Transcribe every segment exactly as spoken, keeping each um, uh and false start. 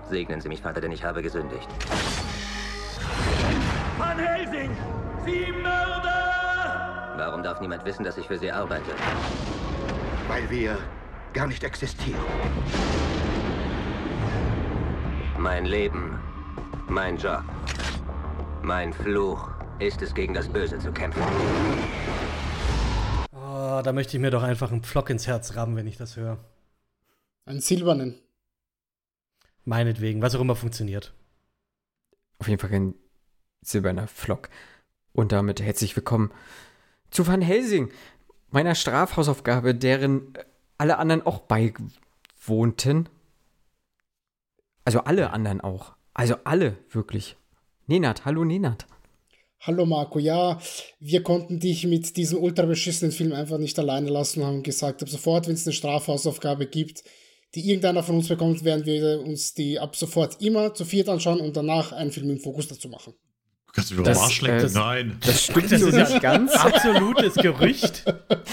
Segnen Sie mich, Vater, denn ich habe gesündigt. Van Helsing! Sie Mörder! Warum darf niemand wissen, dass ich für Sie arbeite? Weil wir gar nicht existieren. Mein Leben, mein Job, mein Fluch ist es, gegen das Böse zu kämpfen. Oh, da möchte ich mir doch einfach einen Pflock ins Herz rammen, wenn ich das höre. Einen silbernen. Meinetwegen, was auch immer funktioniert. Auf jeden Fall kein silberner Pflock. Und damit herzlich willkommen zu Van Helsing, meiner Strafhausaufgabe, deren alle anderen auch beiwohnten. Also alle anderen auch. Also alle, wirklich. Nenad, hallo Nenad. Hallo Marco, ja, wir konnten dich mit diesem ultra beschissenen Film einfach nicht alleine lassen und haben gesagt, ab sofort, wenn es eine Strafhausaufgabe gibt, die irgendeiner von uns bekommt, werden wir uns die ab sofort immer zu viert anschauen und danach einen Film im Fokus dazu machen. Kannst du mir das Arsch lecken? Das, Nein. Das stimmt das so ist nicht ja ganz. Absolutes Gerücht.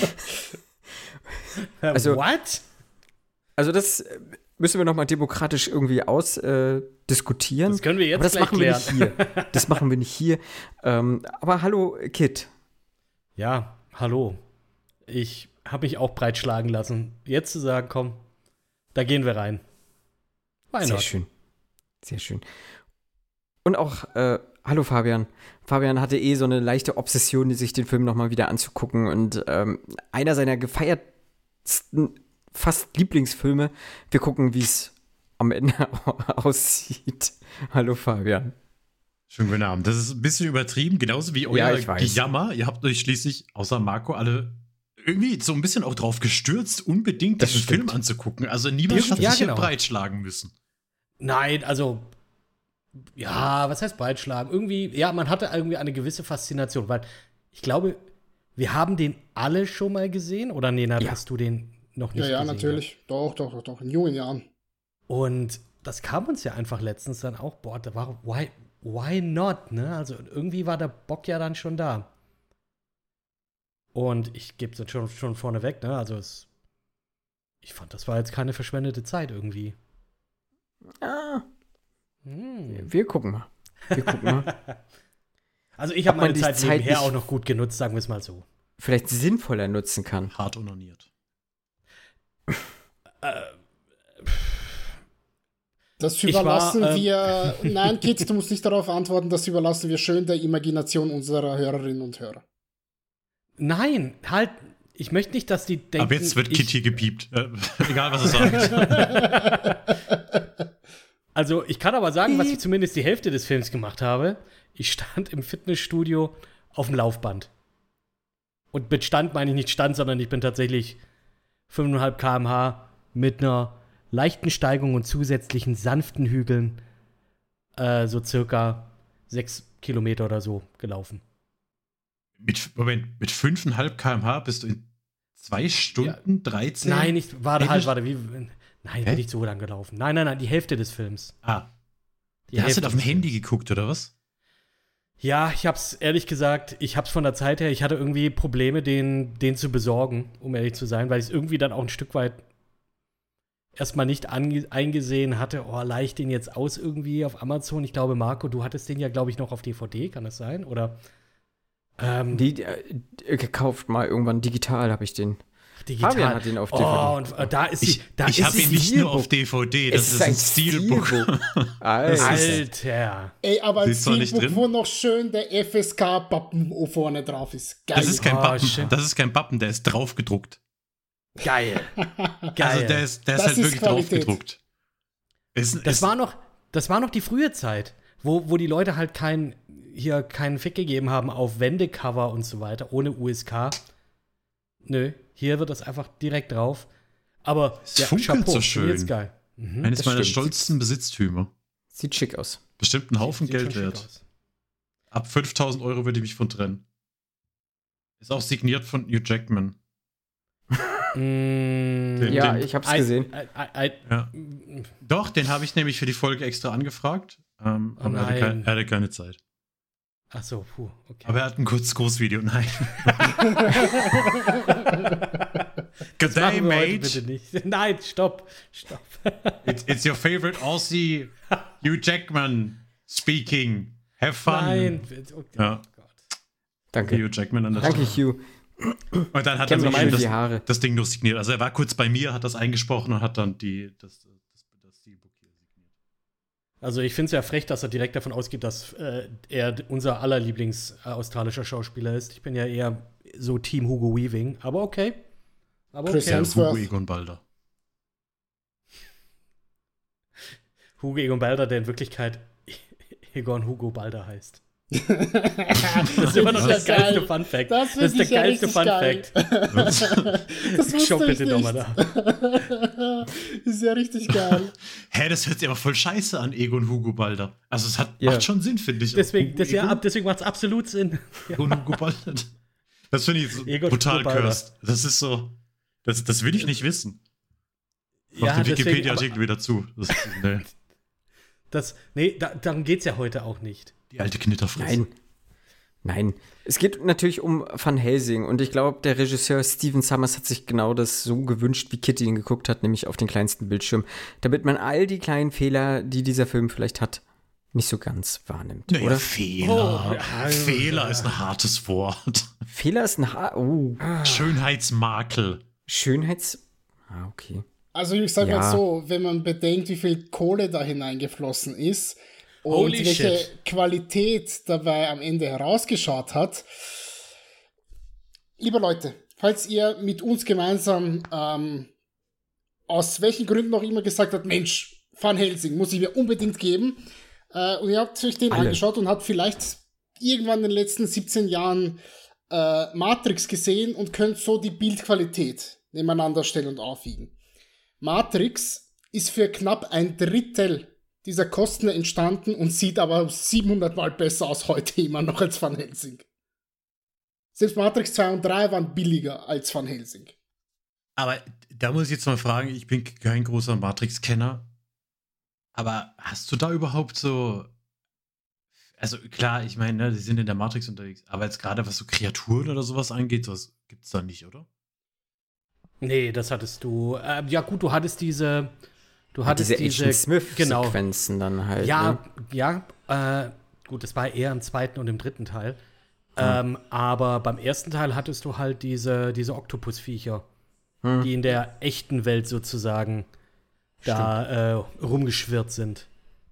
Also- What? Also das müssen wir nochmal demokratisch irgendwie ausdiskutieren. Das können wir jetzt aber das gleich machen klären. wir nicht hier. Das machen wir nicht hier. Ähm, aber hallo, Kit. Ja, hallo. Ich habe mich auch breitschlagen lassen. Jetzt zu sagen, komm, da gehen wir rein. Why Sehr not? schön. Sehr schön. Und auch, äh, hallo Fabian. Fabian hatte eh so eine leichte Obsession, sich den Film nochmal wieder anzugucken. Und ähm, einer seiner gefeiertsten, fast Lieblingsfilme. Wir gucken, wie es am Ende aussieht. Hallo Fabian. Schönen guten Abend. Das ist ein bisschen übertrieben, genauso wie euer Ja, ich weiß. Gejammer. Ihr habt euch schließlich, außer Marco, alle irgendwie so ein bisschen auch drauf gestürzt, unbedingt Das diesen stimmt. Film anzugucken. Also niemand hat Ja, sich hier genau. breitschlagen müssen. Nein, also, ja, was heißt breitschlagen? Irgendwie, ja, man hatte irgendwie eine gewisse Faszination, weil ich glaube, wir haben den alle schon mal gesehen. Oder Nenad, Ja. hast du den noch nicht Ja, ja, gesehen? natürlich. Doch, doch, doch, doch, in jungen Jahren. Und das kam uns ja einfach letztens dann auch, boah, da war, why, why not, ne? Also irgendwie war der Bock ja dann schon da. Und ich gebe es jetzt schon, schon vorneweg, ne? Also es, ich fand, das war jetzt keine verschwendete Zeit irgendwie. Ah, Hm. wir gucken mal. Wir gucken mal. Also ich habe Ob man meine die Zeit Zeit nebenher nicht- auch noch gut genutzt, sagen wir es mal so. Vielleicht sinnvoller nutzen kann. Hart onaniert. Das Ich überlassen war, ähm, wir, nein, Kit, du musst nicht darauf antworten, das überlassen wir schön der Imagination unserer Hörerinnen und Hörer. Nein, halt, ich möchte nicht, dass die denken. Aber jetzt wird ich, Kit hier gepiept. Äh, egal, was er sagt. Also, ich kann aber sagen, was ich zumindest die Hälfte des Films gemacht habe. Ich stand im Fitnessstudio auf dem Laufband. Und mit Stand meine ich nicht Stand, sondern ich bin tatsächlich fünf Komma fünf Kilometer pro Stunde mit einer leichten Steigung und zusätzlichen sanften Hügeln äh, so circa sechs Kilometer oder so gelaufen. Mit, Moment, mit fünf Komma fünf Kilometer pro Stunde bist du in zwei Stunden dreizehn? Nein, nicht, warte, halt, Fitness- warte, wie, nein, Hä? bin nicht so lang gelaufen. Nein, nein, nein, die Hälfte des Films. Ah, Die ja, hast du Hälfte da auf dem des Handy Films. geguckt, oder was? Ja, ich hab's ehrlich gesagt, ich hab's von der Zeit her, ich hatte irgendwie Probleme, den, den zu besorgen, um ehrlich zu sein, weil ich es irgendwie dann auch ein Stück weit erstmal nicht ange- eingesehen hatte, oh, leih ich den jetzt aus irgendwie auf Amazon. Ich glaube, Marco, du hattest den ja, glaube ich, noch auf D V D, kann das sein? Oder ähm, Die äh, gekauft mal irgendwann digital habe ich den. digital. Fabian hat ihn auf D V D. Oh, und äh, da ist Ich, die, da ich ist habe die ihn nicht nur auf Steelbook. D V D, das Es ist ein Steelbook. Alter. Alter. Ey, aber ein Sie ist zwar nicht Steelbook, drin. wo noch schön der F S K-Pappen vorne drauf ist. Geil. Das ist kein Oh, Button, shit. das ist kein Button, der ist drauf gedruckt. Geil. Geil. Also der ist, der ist Das halt ist wirklich drauf Qualität. gedruckt. Es, Das es, war noch, das war noch die frühe Zeit, wo, wo die Leute halt kein, hier keinen Fick gegeben haben auf Wendecover und so weiter, ohne U S K. Nö, hier wird das einfach direkt drauf. Aber Es ja, funkelt Chapeau, so finde ich schön. jetzt geil. Mhm. eines das meiner stimmt. stolzesten Besitztümer. Sieht schick aus. Bestimmt ein Haufen Sieht schon Geld schick wert. aus. Ab fünftausend Euro würde ich mich von trennen. Ist auch signiert von Hugh Jackman. Mm, Den- Ja, den- ich hab's I- gesehen. I- I- I- Ja. Doch, den habe ich nämlich für die Folge extra angefragt. Ähm, Oh aber er hatte, nein. kein, er hatte keine Zeit. Ach so, puh, okay. Aber er hat ein kurzes Großvideo. Nein. Good day, Machen wir heute mate. bitte nicht. Nein, stopp. Stopp. It's, it's your favorite Aussie, Hugh Jackman speaking. Have fun. Nein. Oh Ja. Gott. Danke. Hugh Jackman an der Danke, Stelle. Hugh. Und dann hat Kennt er man sich die das, Haare. das Ding nur signiert. Also er war kurz bei mir, hat das eingesprochen und hat dann die, das, das, das Steelbook hier signiert. Also ich finde es ja frech, dass er direkt davon ausgeht, dass äh, er unser aller Lieblings-australischer Schauspieler ist. Ich bin ja eher so Team Hugo Weaving, aber okay. Aber Chris okay. Hemsworth. Hugo Egon Balder. Hugo Egon Balder, der in Wirklichkeit Egon Hugo Balder heißt. Das ist immer noch das ja geilste geil. Fun Fact. Das, Das ist der ja geilste Fun geil. Fact. Das wusste Schau ich bitte nicht. nochmal da. Das ist ja richtig geil. Hä, das hört sich aber voll scheiße an, Egon Hugo Balder. Also es hat, Ja. macht schon Sinn, finde ich. Deswegen, Hugo das, ja, Egon? ab- deswegen macht es absolut Sinn. Egon Hugo Balder. Das finde ich so Egon brutal Hugo Balder. cursed. Das ist so, das, das will ich nicht wissen. Mach Ja, den deswegen, Wikipedia-Artikel aber wieder zu. Das, nee, das, nee, da, darum geht es ja heute auch nicht. die alte Knitterfresse. Nein. Nein. Es geht natürlich um Van Helsing und ich glaube, der Regisseur Stephen Sommers hat sich genau das so gewünscht, wie Kitty ihn geguckt hat, nämlich auf den kleinsten Bildschirm, damit man all die kleinen Fehler, die dieser Film vielleicht hat, nicht so ganz wahrnimmt, Naja, oder? Fehler. Oh, ja. Fehler ist ein hartes Wort. Fehler ist ein ha oh, Schönheitsmakel. Schönheits... Ah, okay. Also ich sage Ja. mal so, wenn man bedenkt, wie viel Kohle da hineingeflossen ist und Holy welche shit. Qualität dabei am Ende herausgeschaut hat. Liebe Leute, falls ihr mit uns gemeinsam ähm, aus welchen Gründen auch immer gesagt habt, Mensch, Van Helsing muss ich mir unbedingt geben, äh, und ihr habt euch den Alle. angeschaut und habt vielleicht irgendwann in den letzten siebzehn Jahren äh, Matrix gesehen und könnt so die Bildqualität nebeneinander stellen und aufwiegen. Matrix ist für knapp ein Drittel dieser Kosten entstanden und sieht aber siebenhundert Mal besser aus heute immer noch als Van Helsing. Selbst Matrix zwei und drei waren billiger als Van Helsing. Aber da muss ich jetzt mal fragen, ich bin kein großer Matrix-Kenner, aber hast du da überhaupt so, also klar, ich meine, ne, die sind in der Matrix unterwegs, aber jetzt gerade was so Kreaturen oder sowas angeht, sowas gibt's da nicht, oder? Nee, das hattest du. Äh, ja, gut, du hattest diese. Du Ja, hattest diese diese. Agent Smith-Sequenzen genau. dann halt. Ja, Ne? ja. Äh, gut, das war eher im zweiten und im dritten Teil. Ähm, aber beim ersten Teil hattest du halt diese, diese Oktopusviecher, Hm. die in der echten Welt sozusagen da äh, rumgeschwirrt sind.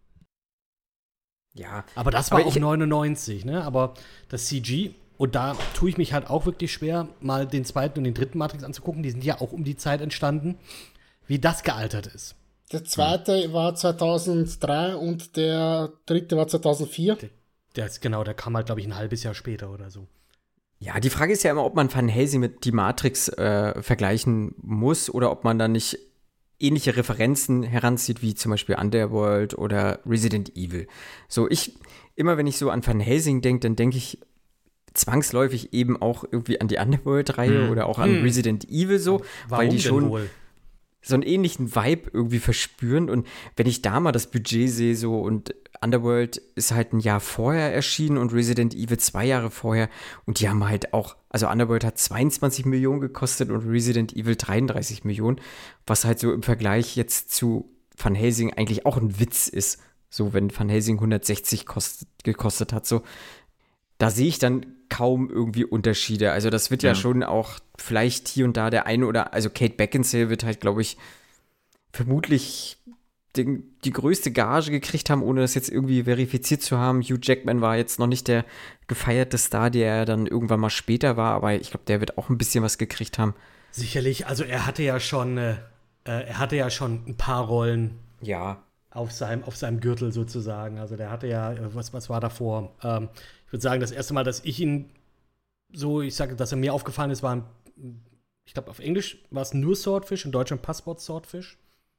Ja. Aber das war Aber auch ich- neunundneunzig, ne? Aber das C G, und da tue ich mich halt auch wirklich schwer, mal den zweiten und den dritten Matrix anzugucken. Die sind ja auch um die Zeit entstanden, wie das gealtert ist. Der zweite war zweitausenddrei und der dritte war zweitausendvier. Der ist, genau, der kam halt, glaube ich, ein halbes Jahr später oder so. Ja, die Frage ist ja immer, ob man Van Helsing mit die Matrix äh, vergleichen muss oder ob man da nicht ähnliche Referenzen heranzieht, wie zum Beispiel Underworld oder Resident Evil. So, ich, immer wenn ich so an Van Helsing denke, dann denke ich zwangsläufig eben auch irgendwie an die Underworld-Reihe Hm. oder auch an Hm. Resident Evil so, Warum weil die denn schon wohl? so einen ähnlichen Vibe irgendwie verspüren. Und wenn ich da mal das Budget sehe, so und Underworld ist halt ein Jahr vorher erschienen und Resident Evil zwei Jahre vorher. Und die haben halt auch, also Underworld hat zweiundzwanzig Millionen gekostet und Resident Evil dreiunddreißig Millionen, was halt so im Vergleich jetzt zu Van Helsing eigentlich auch ein Witz ist. So, wenn Van Helsing hundertsechzig kost, gekostet hat, so. Da sehe ich dann kaum irgendwie Unterschiede. Also das wird ja, Ja. schon auch vielleicht hier und da der eine oder, also Kate Beckinsale wird halt, glaube ich, vermutlich den, die größte Gage gekriegt haben, ohne das jetzt irgendwie verifiziert zu haben. Hugh Jackman war jetzt noch nicht der gefeierte Star, der er dann irgendwann mal später war, aber ich glaube, der wird auch ein bisschen was gekriegt haben. Sicherlich, also er hatte ja schon, äh, äh, er hatte ja schon ein paar Rollen Ja. auf seinem, auf seinem Gürtel sozusagen. Also der hatte ja, äh, was, was war davor? Ähm, ich würde sagen, das erste Mal, dass ich ihn so, ich sage, dass er mir aufgefallen ist, war, ein, ich glaube, auf Englisch war es nur Swordfish, in Deutschland Passport Swordfish.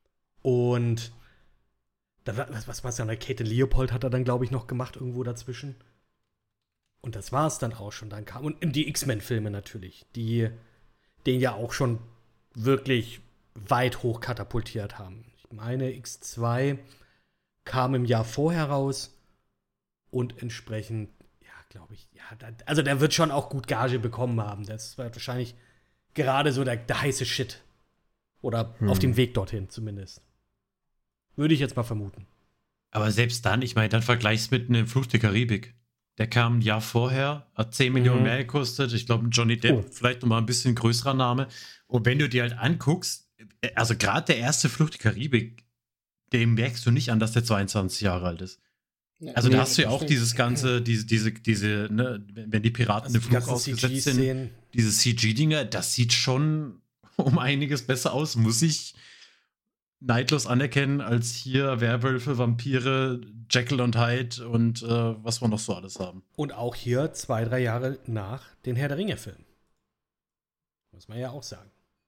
Und da war, was, was war es dann? Kate Leopold hat er dann, glaube ich, noch gemacht, irgendwo dazwischen. Und das war es dann auch schon. Dann kam, und die X-Men-Filme natürlich, die den ja auch schon wirklich weit hoch katapultiert haben. Ich meine, X zwei kam im Jahr vorher raus und entsprechend, ja, glaube ich, ja, da, also der wird schon auch gut Gage bekommen haben. Das war wahrscheinlich gerade so der, der heiße Shit. Oder Hm. auf dem Weg dorthin zumindest. Würde ich jetzt mal vermuten. Aber selbst dann, ich meine, dann vergleichst mit einem Fluch der Karibik. Der kam ein Jahr vorher, hat zehn Millionen Mhm. mehr gekostet. Ich glaube, Johnny Depp, Oh. vielleicht nochmal ein bisschen größerer Name. Und wenn du dir halt anguckst, also gerade der erste Fluch der Karibik, dem merkst du nicht an, dass der zweiundzwanzig Jahre alt ist. Ja, Also da nee, hast du ja das auch stimmt. dieses ganze, diese, diese, diese, ne, wenn die Piraten Also im die Flug ganzen ausgesetzt sind, C G-Szenen. diese C G-Dinger, das sieht schon um einiges besser aus, muss ich neidlos anerkennen, als hier Werwölfe, Vampire, Jekyll und Hyde und äh, was wir noch so alles haben. Und auch hier zwei, drei Jahre nach den Herr der Ringe-Filmen. Muss man ja auch sagen.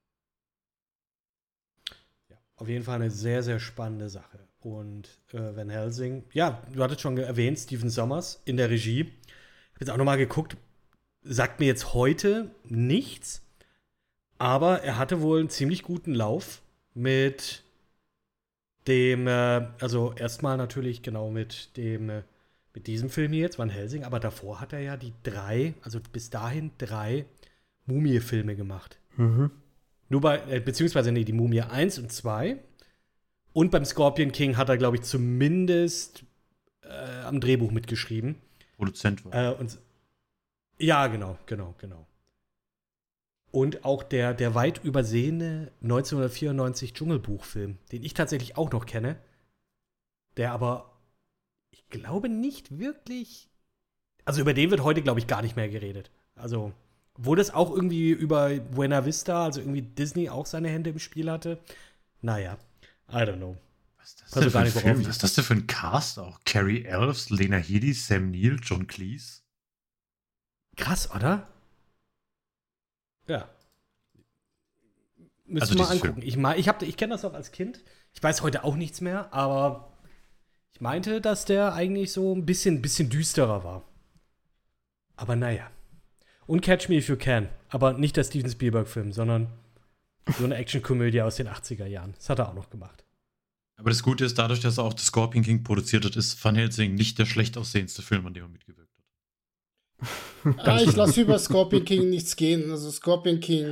Ja, auf jeden Fall eine sehr, sehr spannende Sache. Und äh, Van Helsing, ja, du hattest schon erwähnt, Stephen Sommers in der Regie. Ich habe jetzt auch nochmal geguckt, sagt mir jetzt heute nichts, aber er hatte wohl einen ziemlich guten Lauf mit dem, äh, also erstmal natürlich genau mit dem, äh, mit diesem Film hier jetzt, Van Helsing, aber davor hat er ja die drei, also bis dahin drei Mumie-Filme gemacht. Mhm. Nur bei, äh, beziehungsweise, nee, die Mumie eins und zwei. Und beim Scorpion King hat er, glaube ich, zumindest äh, am Drehbuch mitgeschrieben. Produzent war. Äh, und, ja, genau, genau, genau. Und auch der, der weit übersehene neunzehnhundertvierundneunzig Dschungelbuchfilm, den ich tatsächlich auch noch kenne, der aber, ich glaube, nicht wirklich, also über den wird heute, glaube ich, gar nicht mehr geredet. Also, obwohl das auch irgendwie über Buena Vista, also irgendwie Disney auch seine Hände im Spiel hatte. Naja, I don't know. Was ist das Also denn für gar ein nicht, worauf Film? ich- Was ist das denn für ein Cast auch? Carrie Elves, Lena Headey, Sam Neill, John Cleese. Krass, oder? Ja. Müssen Also wir mal dieses angucken. Ich, mein, ich, hab- ich kenne das noch als Kind. Ich weiß heute auch nichts mehr, aber ich meinte, dass der eigentlich so ein bisschen, bisschen düsterer war. Aber naja. Und Catch Me If You Can. Aber nicht der Steven Spielberg-Film, sondern so eine Actionkomödie aus den achtziger Jahren. Das hat er auch noch gemacht. Aber das Gute ist, dadurch, dass er auch The Scorpion King produziert hat, ist Van Helsing nicht der schlecht aussehendste Film, an dem er mitgewirkt hat. Ah, ich lasse über Scorpion King nichts gehen. Also Scorpion King.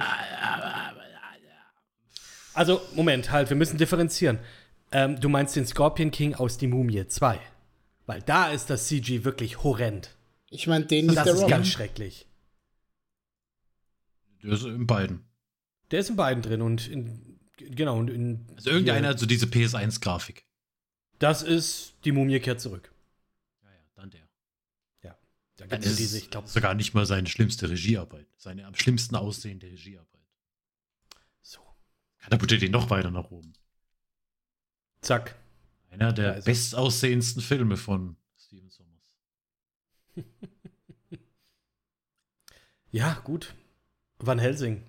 Also, Moment, halt, wir müssen differenzieren. Ähm, du meinst den Scorpion King aus Die Mumie zwei. Weil da ist das C G wirklich horrend. Ich meine, den nicht Das der ist Rock. ganz schrecklich. Der ist in beiden. Der ist in beiden drin und in, genau, und in. Also irgendeiner hier, hat so diese P S eins Grafik. Das ist Die Mumie kehrt zurück. Ja, ja, dann der. Da Dann gibt es ist diese, es ich glaube, sogar nicht mal seine schlimmste Regiearbeit. Seine am schlimmsten aussehende Regiearbeit. so. Katapultiert ihn noch weiter nach oben. Zack. Einer der Da ist er. bestaussehendsten Filme von Steven Sommers. Ja, gut. Van Helsing.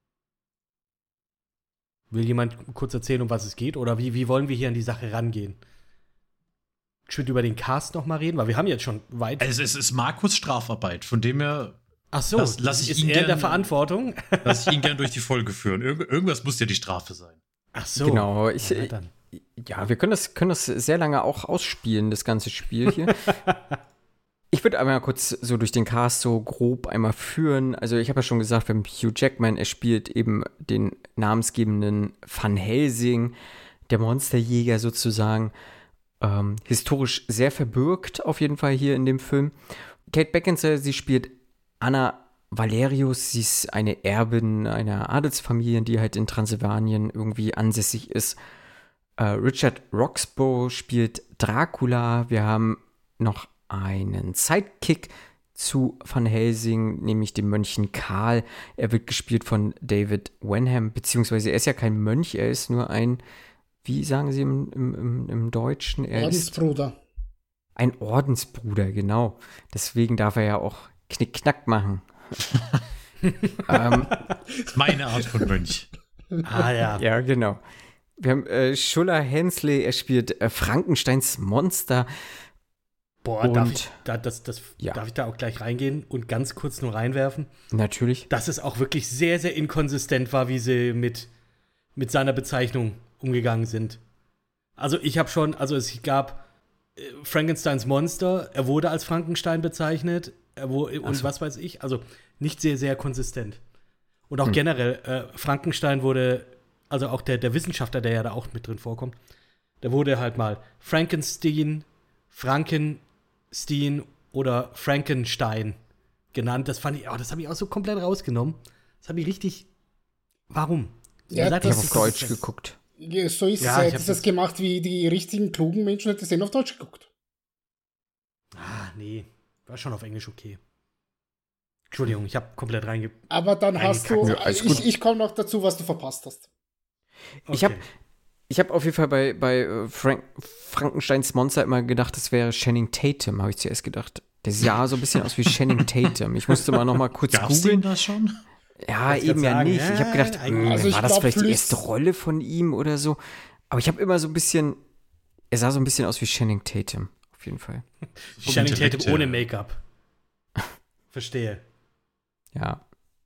Will jemand kurz erzählen, um was es geht? Oder wie, wie wollen wir hier an die Sache rangehen? Schön über den Cast noch mal reden, weil wir haben jetzt schon weit. Also es ist Markus Strafarbeit, von dem her Ach so, lass- lass ich ist ihn er in der gern- Verantwortung? lasse ich ihn gern durch die Folge führen. Irg irgendwas muss ja die Strafe sein. Ach so. Genau, ich, Na dann. ja, wir können das, können das sehr lange auch ausspielen, das ganze Spiel hier. Ich würde einmal kurz so durch den Cast so grob einmal führen. Also ich habe ja schon gesagt, wir haben Hugh Jackman, er spielt eben den namensgebenden Van Helsing, der Monsterjäger sozusagen. Ähm, historisch sehr verbürgt auf jeden Fall hier in dem Film. Kate Beckinsale, sie spielt Anna Valerius, sie ist eine Erbin einer Adelsfamilie, die halt in Transsilvanien irgendwie ansässig ist. Äh, Richard Roxburgh spielt Dracula. Wir haben noch einen Sidekick zu Van Helsing, nämlich den Mönchen Karl. Er wird gespielt von David Wenham, beziehungsweise er ist ja kein Mönch, er ist nur ein, wie sagen sie im, im, im, im Deutschen? Er ist Ordensbruder. ein Ordensbruder, genau. Deswegen darf er ja auch Knick-Knack machen. ähm, Meine Art von Mönch. Ah ja. ja, genau. Wir haben äh, Schuller Hensley, er spielt äh, Frankensteins Monster. Boah, darf Und- ich, da, das, das, Ja. darf ich da auch gleich reingehen und ganz kurz nur reinwerfen, Natürlich. dass es auch wirklich sehr, sehr inkonsistent war, wie sie mit, mit seiner Bezeichnung umgegangen sind. Also ich habe schon, also es gab äh, Frankensteins Monster, er wurde als Frankenstein bezeichnet, er wo, und so. was weiß ich, also nicht sehr, sehr konsistent. Und auch Hm. generell, äh, Frankenstein wurde, also auch der, der Wissenschaftler, der ja da auch mit drin vorkommt, der wurde halt mal Frankenstein, Frankenstein oder Frankenstein genannt. Das fand ich, oh, das habe ich auch so komplett rausgenommen. Das habe ich richtig. Warum? Ja, Wer sagt, Ich das habe das auf ist- Deutsch das- geguckt. Ja, so ist Ja, es. ich Hätte hab das das- gemacht wie die richtigen, klugen Menschen, hätte es auf Deutsch geguckt. Ah, nee. War schon auf Englisch okay. Entschuldigung, ich habe komplett reinge... Aber dann hast du. Eingekackt. Ja, alles gut. ich ich komme noch dazu, was du verpasst hast. Ich habe ich hab auf jeden Fall bei, bei äh, Frank, Frankensteins Monster immer gedacht, das wäre Channing Tatum, habe ich zuerst gedacht. Der sah so ein bisschen aus wie Channing Tatum. Ich musste mal noch mal kurz Gab's den googeln. da schon? Ja, Wollt's eben grad ja sagen, nicht. Ich habe gedacht, ja, hm, also ich war das glaub, vielleicht die Flüss- erste Rolle von ihm oder so? Aber ich habe immer so ein bisschen, er sah so ein bisschen aus wie Channing Tatum, auf jeden Fall. Channing Tatum Intellekte. ohne Make-up. Verstehe. Ja.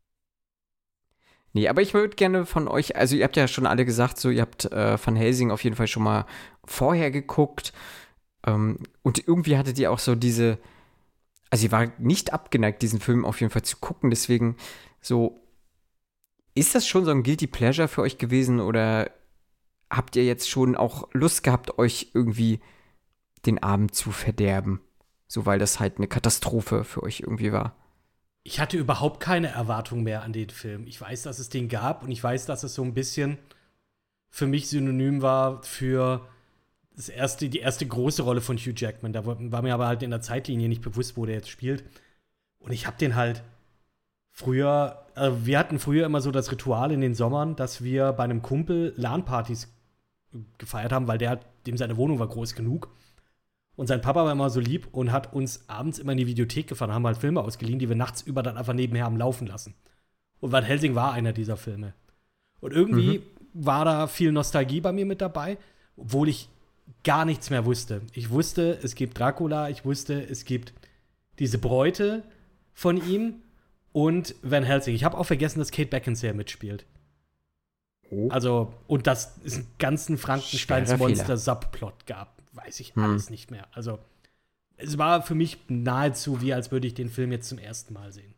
Nee, aber ich würde gerne von euch, also ihr habt ja schon alle gesagt, so ihr habt äh, Van Helsing auf jeden Fall schon mal vorher geguckt. Ähm, und irgendwie hattet ihr auch so diese, also ihr war nicht abgeneigt, diesen Film auf jeden Fall zu gucken. Deswegen so, ist das schon so ein Guilty Pleasure für euch gewesen oder habt ihr jetzt schon auch Lust gehabt, euch irgendwie den Abend zu verderben? So, weil das halt eine Katastrophe für euch irgendwie war. Ich hatte überhaupt keine Erwartung mehr an den Film. Ich weiß, dass es den gab und ich weiß, dass es so ein bisschen für mich synonym war für das erste, die erste große Rolle von Hugh Jackman. Da war war mir aber halt in der Zeitlinie nicht bewusst, wo der jetzt spielt. Und ich habe den halt früher, äh, wir hatten früher immer so das Ritual in den Sommern, dass wir bei einem Kumpel LAN-Partys gefeiert haben, weil der, dem seine Wohnung war groß genug. Und sein Papa war immer so lieb und hat uns abends immer in die Videothek gefahren, haben halt Filme ausgeliehen, die wir nachts über dann einfach nebenher haben laufen lassen. Und Van Helsing war einer dieser Filme. Und irgendwie mhm. war da viel Nostalgie bei mir mit dabei, obwohl ich gar nichts mehr wusste. Ich wusste, es gibt Dracula, ich wusste, es gibt diese Bräute von ihm und Van Helsing. Ich habe auch vergessen, dass Kate Beckinsale mitspielt. Oh. Also, und dass es einen ganzen Frankensteins Schwerer Fehler. Monster-Subplot gab. Weiß ich Hm. alles nicht mehr. Also, es war für mich nahezu wie, als würde ich den Film jetzt zum ersten Mal sehen.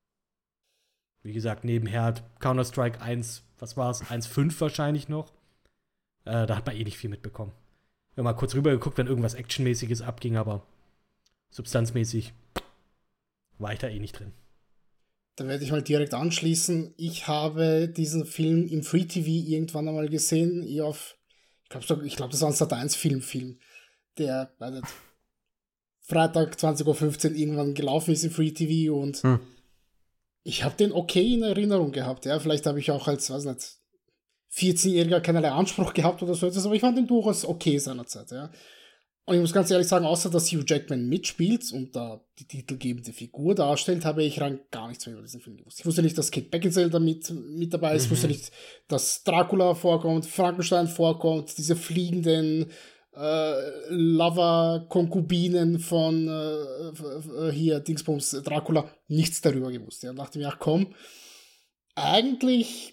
Wie gesagt, nebenher hat Counter-Strike eins, was war es, eins Punkt fünf wahrscheinlich noch. Äh, da hat man eh nicht viel mitbekommen. Wir haben mal kurz rüber geguckt, wenn irgendwas Actionmäßiges abging, aber substanzmäßig war ich da eh nicht drin. Da werde ich mal direkt anschließen. Ich habe diesen Film im Free T V irgendwann einmal gesehen. Ich auf, ich glaube, ich glaub, das war ein Sat eins Filmfilm, der weiß nicht, Freitag zwanzig Uhr fünfzehn irgendwann gelaufen ist im Free T V und Hm. ich habe den okay in Erinnerung gehabt. Ja, vielleicht habe ich auch als, weiß nicht, vierzehnjähriger keinerlei Anspruch gehabt oder so etwas, aber ich fand den durchaus okay seinerzeit, ja. Und ich muss ganz ehrlich sagen, außer dass Hugh Jackman mitspielt und da die titelgebende Figur darstellt, habe ich rein gar nichts mehr über diesen Film gewusst. Ich wusste nicht, dass Kate Beckinsale da mit, mit dabei ist. Mhm. Ich wusste nicht, dass Dracula vorkommt, Frankenstein vorkommt, diese fliegenden äh, Lover-Konkubinen von äh, f- f- hier, Dingsbums, Dracula. Nichts darüber gewusst. Ja. Und dachte mir, ach komm, eigentlich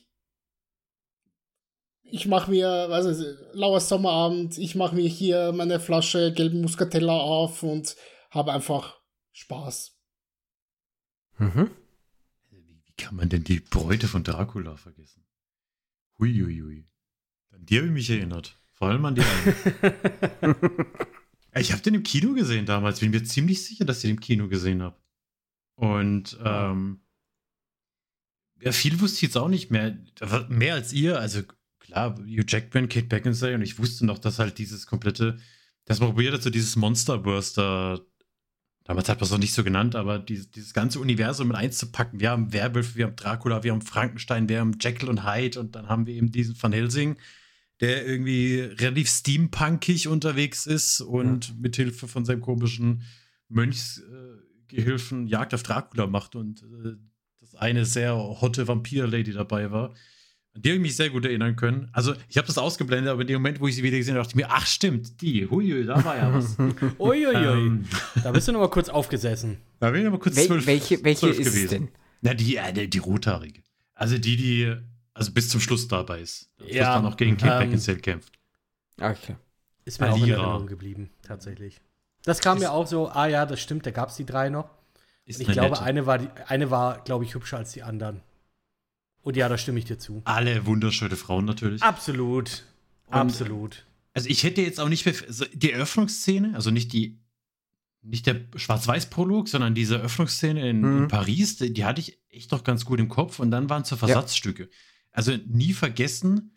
ich mache mir, weiß nicht, lauer Sommerabend, ich mache mir hier meine Flasche gelben Muscatella auf und habe einfach Spaß. Mhm. Wie, wie kann man denn die Bräute von Dracula vergessen? Huiuiui. An die habe ich mich erinnert. Vor allem an die eine. Ich habe den im Kino gesehen damals. Bin mir ziemlich sicher, dass ich den im Kino gesehen habe. Und ähm, ja, viel wusste ich jetzt auch nicht mehr. Mehr als ihr. Also klar, Hugh Jackman, Kate Beckinsale. Und ich wusste noch, dass halt dieses komplette, dass man probiert hat, so dieses Monsterburster, damals hat man es noch nicht so genannt, aber dieses, dieses ganze Universum mit einzupacken. Wir haben Werwölfe, wir haben Dracula, wir haben Frankenstein, wir haben Jekyll und Hyde und dann haben wir eben diesen Van Helsing, der irgendwie relativ steampunkig unterwegs ist und ja. mithilfe von seinem komischen Mönchsgehilfen äh, Jagd auf Dracula macht und äh, das eine sehr hotte Vampir-Lady dabei war. An die habe ich mich sehr gut erinnern können. Also, ich habe das ausgeblendet, aber in dem Moment, wo ich sie wieder gesehen habe, dachte ich mir, ach stimmt, die, hui, da war ja was. Uiuiui, ähm, da bist du noch mal kurz aufgesessen. Da bin ich aber kurz Wel zwölf, welche welche zwölf ist es gewesen. denn? Na, die, äh, die, die rothaarige. Also die, die also bis zum Schluss dabei ist. Am Schluss Ja, dann noch gegen Kate ähm, Beckinsale kämpft. Okay. Ist mir auch in Alira. Erinnerung geblieben, tatsächlich. Das kam Ist- mir auch so, ah ja, das stimmt, da gab es die drei noch. Ist Ich eine glaube, nette. eine war, die, eine war, glaube ich, hübscher als die anderen. Und ja, da stimme ich dir zu. Alle wunderschöne Frauen natürlich. Absolut. Und, Absolut. Also ich hätte jetzt auch nicht mehr, also die Eröffnungsszene, also nicht die, nicht der Schwarz-Weiß-Prolog, sondern diese Eröffnungsszene in, Mhm. in Paris, die, die hatte ich echt noch ganz gut im Kopf und dann waren es so Versatzstücke. Also nie vergessen,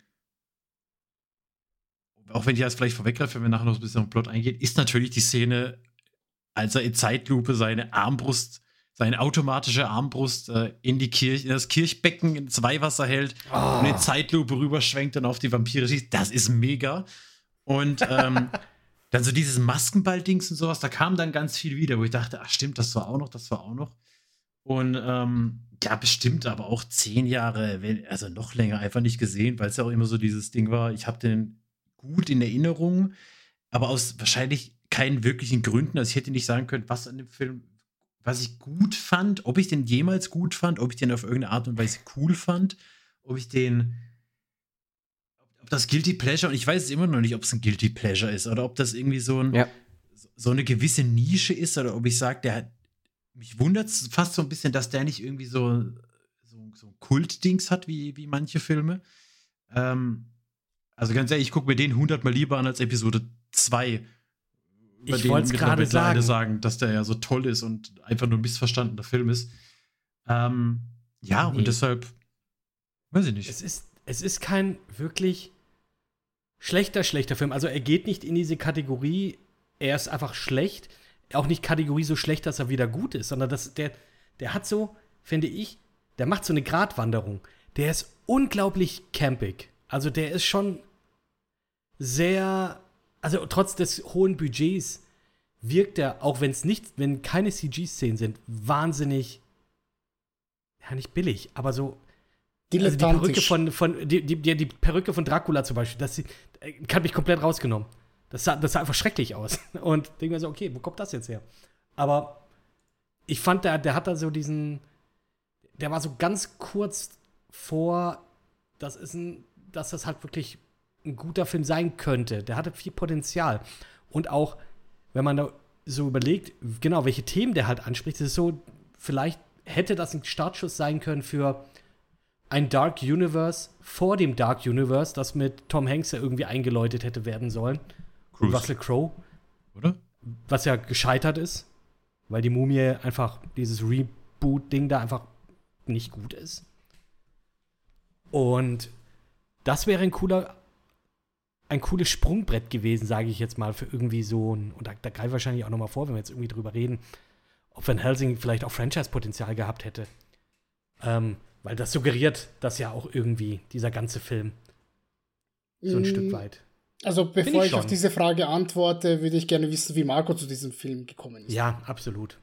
auch wenn ich jetzt vielleicht vorweggreife, wenn wir nachher noch ein bisschen auf den Plot eingehen, ist natürlich die Szene, als er in Zeitlupe seine Armbrust, seine automatische Armbrust äh, in die Kirche, in das Kirchbecken ins Weihwasser hält Oh. und in Zeitlupe rüberschwenkt und auf die Vampire schießt. Das ist mega. Und ähm, dann so dieses Maskenball-Dings und sowas, da kam dann ganz viel wieder, wo ich dachte, ach stimmt, das war auch noch, das war auch noch. Und ähm, ja, bestimmt aber auch zehn Jahre, wenn- also noch länger einfach nicht gesehen, weil es ja auch immer so dieses Ding war, ich habe den gut in Erinnerung, aber aus wahrscheinlich keinen wirklichen Gründen. Also ich hätte nicht sagen können, was an dem Film, was ich gut fand, ob ich den jemals gut fand, ob ich den auf irgendeine Art und Weise cool fand, ob ich den, ob das Guilty Pleasure, und ich weiß es immer noch nicht, ob es ein Guilty Pleasure ist oder ob das irgendwie so, ein, Ja. so eine gewisse Nische ist oder ob ich sage, der hat, mich wundert es fast so ein bisschen, dass der nicht irgendwie so, so, so ein Kult-Dings hat, wie, wie manche Filme. Ähm, also ganz ehrlich, ich gucke mir den hundertmal lieber an als Episode zwei. Über Ich den wollt's gerade mittlerweile alle sagen. sagen, dass der ja so toll ist und einfach nur ein missverstandener Film ist. Ähm, ja, Nee. und deshalb, weiß ich nicht. Es ist, es ist kein wirklich schlechter, schlechter Film. Also er geht nicht in diese Kategorie, er ist einfach schlecht. Auch nicht Kategorie so schlecht, dass er wieder gut ist, sondern das, der, der hat so, finde ich, der macht so eine Gratwanderung. Der ist unglaublich campig. Also der ist schon sehr, also trotz des hohen Budgets wirkt er, auch wenn es nicht, wenn keine C G-Szenen sind, wahnsinnig, ja nicht billig, aber so also die Perücke Dilettantisch. von, von die, die, die, die Perücke von Dracula zum Beispiel, das sieht- äh, hat mich komplett rausgenommen. Das sah, das sah einfach schrecklich aus. Und denke mir so, okay, wo kommt das jetzt her? Aber ich fand, der, der hat da so diesen, der war so ganz kurz vor, das ist ein, dass das halt wirklich ein guter Film sein könnte. Der hatte viel Potenzial. Und auch, wenn man da so überlegt, genau, welche Themen der halt anspricht, das ist so, vielleicht hätte das ein Startschuss sein können für ein Dark Universe vor dem Dark Universe, das mit Tom Hanks ja irgendwie eingeläutet hätte werden sollen. Und Cruise, Russell Crowe, oder? was ja gescheitert ist, weil die Mumie einfach, dieses Reboot-Ding da einfach nicht gut ist. Und das wäre ein cooler, ein cooles Sprungbrett gewesen, sage ich jetzt mal, für irgendwie so ein, und da, da greife ich wahrscheinlich auch noch mal vor, wenn wir jetzt irgendwie drüber reden, ob Van Helsing vielleicht auch Franchise-Potenzial gehabt hätte. Ähm, weil das suggeriert das ja auch irgendwie, dieser ganze Film. So ein Mm, Stück weit. Also bevor ich ich, auf schon. diese Frage antworte, würde ich gerne wissen, wie Marco zu diesem Film gekommen ist. Ja, absolut.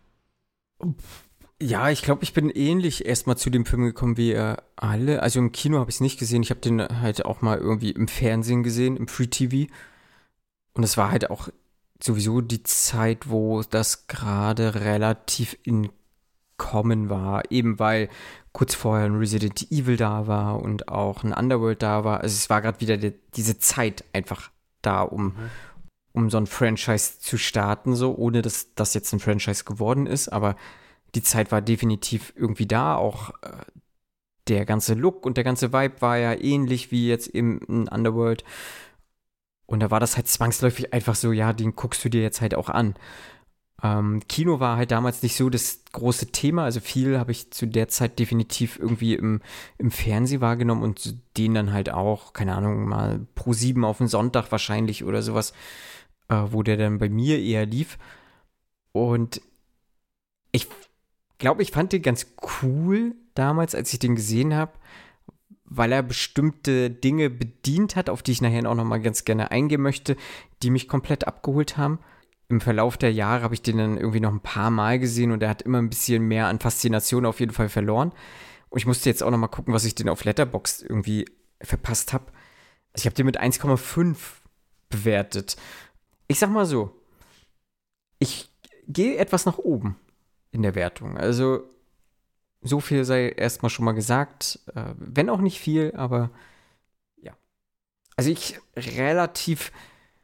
Ja, ich glaube, ich bin ähnlich erstmal zu dem Film gekommen wie ihr alle. Also im Kino habe ich es nicht gesehen. Ich habe den halt auch mal irgendwie im Fernsehen gesehen, im Free T V. Und es war halt auch sowieso die Zeit, wo das gerade relativ in Kommen war. Eben weil kurz vorher ein Resident Evil da war und auch ein Underworld da war. Also es war gerade wieder die, diese Zeit einfach da, um, Mhm. um so ein Franchise zu starten, so ohne dass das jetzt ein Franchise geworden ist. Aber die Zeit war definitiv irgendwie da. Auch äh, der ganze Look und der ganze Vibe war ja ähnlich wie jetzt eben in Underworld. Und da war das halt zwangsläufig einfach so, ja, den guckst du dir jetzt halt auch an. Ähm, Kino war halt damals nicht so das große Thema. Also viel habe ich zu der Zeit definitiv irgendwie im, im Fernsehen wahrgenommen und den dann halt auch, keine Ahnung, mal pro sieben auf den Sonntag wahrscheinlich oder sowas, äh, wo der dann bei mir eher lief. Und ich glaube, ich fand den ganz cool damals, als ich den gesehen habe, weil er bestimmte Dinge bedient hat, auf die ich nachher auch noch mal ganz gerne eingehen möchte, die mich komplett abgeholt haben. Im Verlauf der Jahre habe ich den dann irgendwie noch ein paar Mal gesehen und er hat immer ein bisschen mehr an Faszination auf jeden Fall verloren. Und ich musste jetzt auch noch mal gucken, was ich den auf Letterboxd irgendwie verpasst habe. Also ich habe den mit eins Komma fünf bewertet. Ich sag mal so, ich gehe etwas nach oben in der Wertung. Also so viel sei erstmal schon mal gesagt, äh, wenn auch nicht viel, aber ja. Also ich relativ,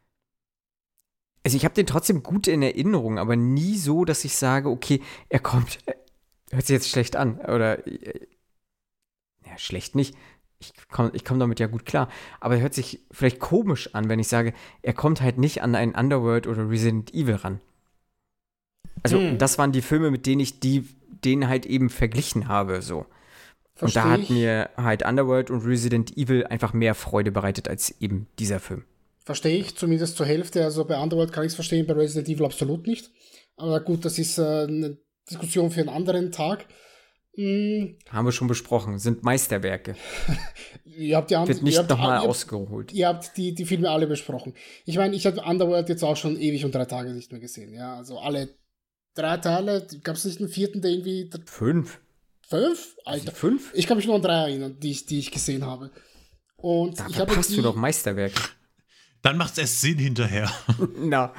also ich habe den trotzdem gut in Erinnerung, aber nie so, dass ich sage, okay, er kommt, hört sich jetzt schlecht an, oder, äh, ja, schlecht nicht. Ich komme ich komm damit ja gut klar. Aber er hört sich vielleicht komisch an, wenn ich sage, er kommt halt nicht an einen Underworld oder Resident Evil ran. Also, hm. das waren die Filme, mit denen ich die, denen halt eben verglichen habe, so. Versteh und da hat ich. mir halt Underworld und Resident Evil einfach mehr Freude bereitet als eben dieser Film. Verstehe ich, zumindest zur Hälfte. Also bei Underworld kann ich es verstehen, bei Resident Evil absolut nicht. Aber gut, das ist äh, eine Diskussion für einen anderen Tag. Hm. Haben wir schon besprochen, sind Meisterwerke. ihr habt die And- Wird nicht nochmal ausgeholt. Ihr habt die, die Filme alle besprochen. Ich meine, ich habe Underworld jetzt auch schon ewig und drei Tage nicht mehr gesehen. Ja, also alle drei Teile. Gab es nicht einen vierten, der irgendwie... Fünf. Fünf? Alter. Fünf? Ich kann mich nur an drei erinnern, die ich, die ich gesehen habe. Und da ich verpasst habe die, du doch Meisterwerke. Dann macht es erst Sinn hinterher. Na.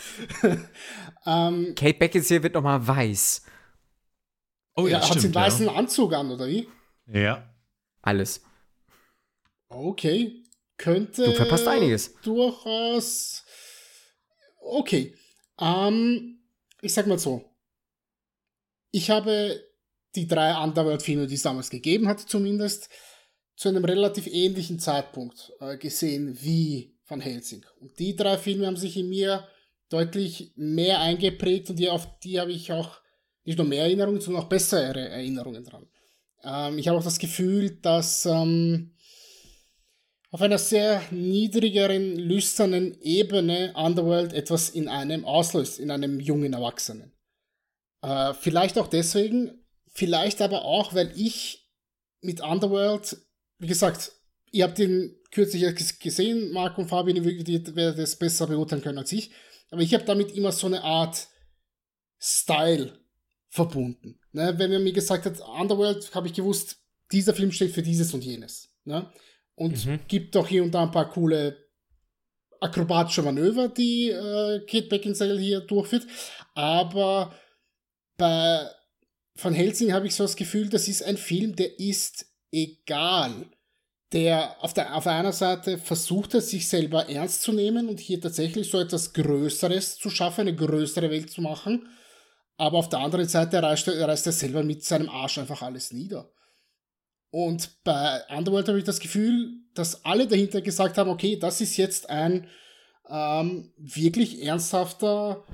ähm, Kate Beckinsale wird nochmal weiß. Oh ja, ja, hat stimmt, sie einen weißen ja. Anzug an, oder wie? Ja. Alles. Okay. Könnte... Du verpasst einiges. Durchaus... Okay. Ähm, ich sag mal so. Ich habe die drei Underworld-Filme, die es damals gegeben hat, zumindest, zu einem relativ ähnlichen Zeitpunkt äh, gesehen wie Van Helsing. Und die drei Filme haben sich in mir deutlich mehr eingeprägt und die, auf die habe ich auch nicht nur mehr Erinnerungen, sondern auch bessere Erinnerungen dran. Ähm, ich habe auch das Gefühl, dass ähm, auf einer sehr niedrigeren, lüsternen Ebene Underworld etwas in einem auslöst, in einem jungen Erwachsenen. Äh, vielleicht auch deswegen, vielleicht aber auch, weil ich mit Underworld, wie gesagt, ihr habt ihn kürzlich gesehen, Marc und Fabian, ihr werdet das besser beurteilen können als ich, aber ich habe damit immer so eine Art Style verbunden. Ne? Wenn man mir gesagt hat, Underworld, habe ich gewusst, dieser Film steht für dieses und jenes. Ne? Und mhm. gibt auch hier und da ein paar coole akrobatische Manöver, die äh, Kate Beckinsale hier durchführt, aber bei Van Helsing habe ich so das Gefühl, das ist ein Film, der ist egal. Der auf der auf einer Seite versucht er, sich selber ernst zu nehmen und hier tatsächlich so etwas Größeres zu schaffen, eine größere Welt zu machen. Aber auf der anderen Seite reißt er, reißt er selber mit seinem Arsch einfach alles nieder. Und bei Underworld habe ich das Gefühl, dass alle dahinter gesagt haben, okay, das ist jetzt ein ähm, wirklich ernsthafter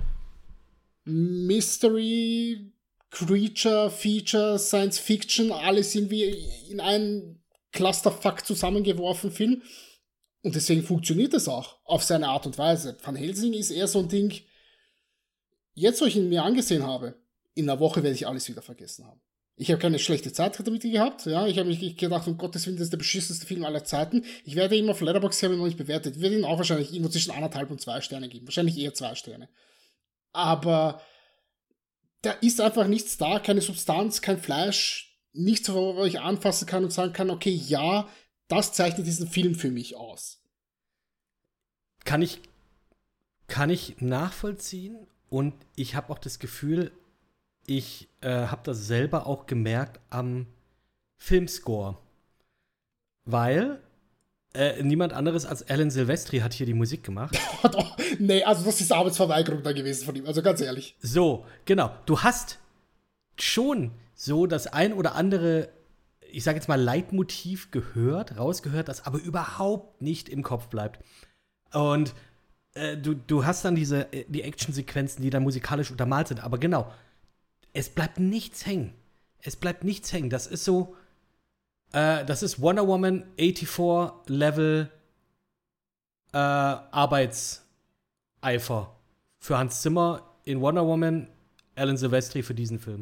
Mystery, Creature, Feature, Science Fiction, alles irgendwie in einen Clusterfuck zusammengeworfen Film. Und deswegen funktioniert es auch auf seine Art und Weise. Van Helsing ist eher so ein Ding, jetzt, wo ich ihn mir angesehen habe, in einer Woche werde ich alles wieder vergessen haben. Ich habe keine schlechte Zeit damit gehabt. Ja, ich habe mich gedacht, um Gottes Willen, das ist der beschissenste Film aller Zeiten. Ich werde ihn auf Letterboxd noch nicht bewertet. Ich werde ihn auch wahrscheinlich irgendwo zwischen anderthalb und zwei Sterne geben. Wahrscheinlich eher zwei Sterne. Aber da ist einfach nichts da, keine Substanz, kein Fleisch, nichts, wo ich anfassen kann und sagen kann, okay, ja, das zeichnet diesen Film für mich aus. Kann ich, kann ich nachvollziehen und ich habe auch das Gefühl, ich äh, habe das selber auch gemerkt am Filmscore, weil äh, niemand anderes als Alan Silvestri hat hier die Musik gemacht. Nee, also das ist Arbeitsverweigerung da gewesen von ihm, also ganz ehrlich. So, genau. Du hast schon so das ein oder andere, ich sage jetzt mal, Leitmotiv gehört, rausgehört, das aber überhaupt nicht im Kopf bleibt. Und äh, du, du hast dann diese die Actionsequenzen, die dann musikalisch untermalt sind, aber genau, es bleibt nichts hängen. Es bleibt nichts hängen. Das ist so, äh, das ist Wonder Woman vierundachtzig Level äh, Arbeitseifer für Hans Zimmer in Wonder Woman, Alan Silvestri für diesen Film.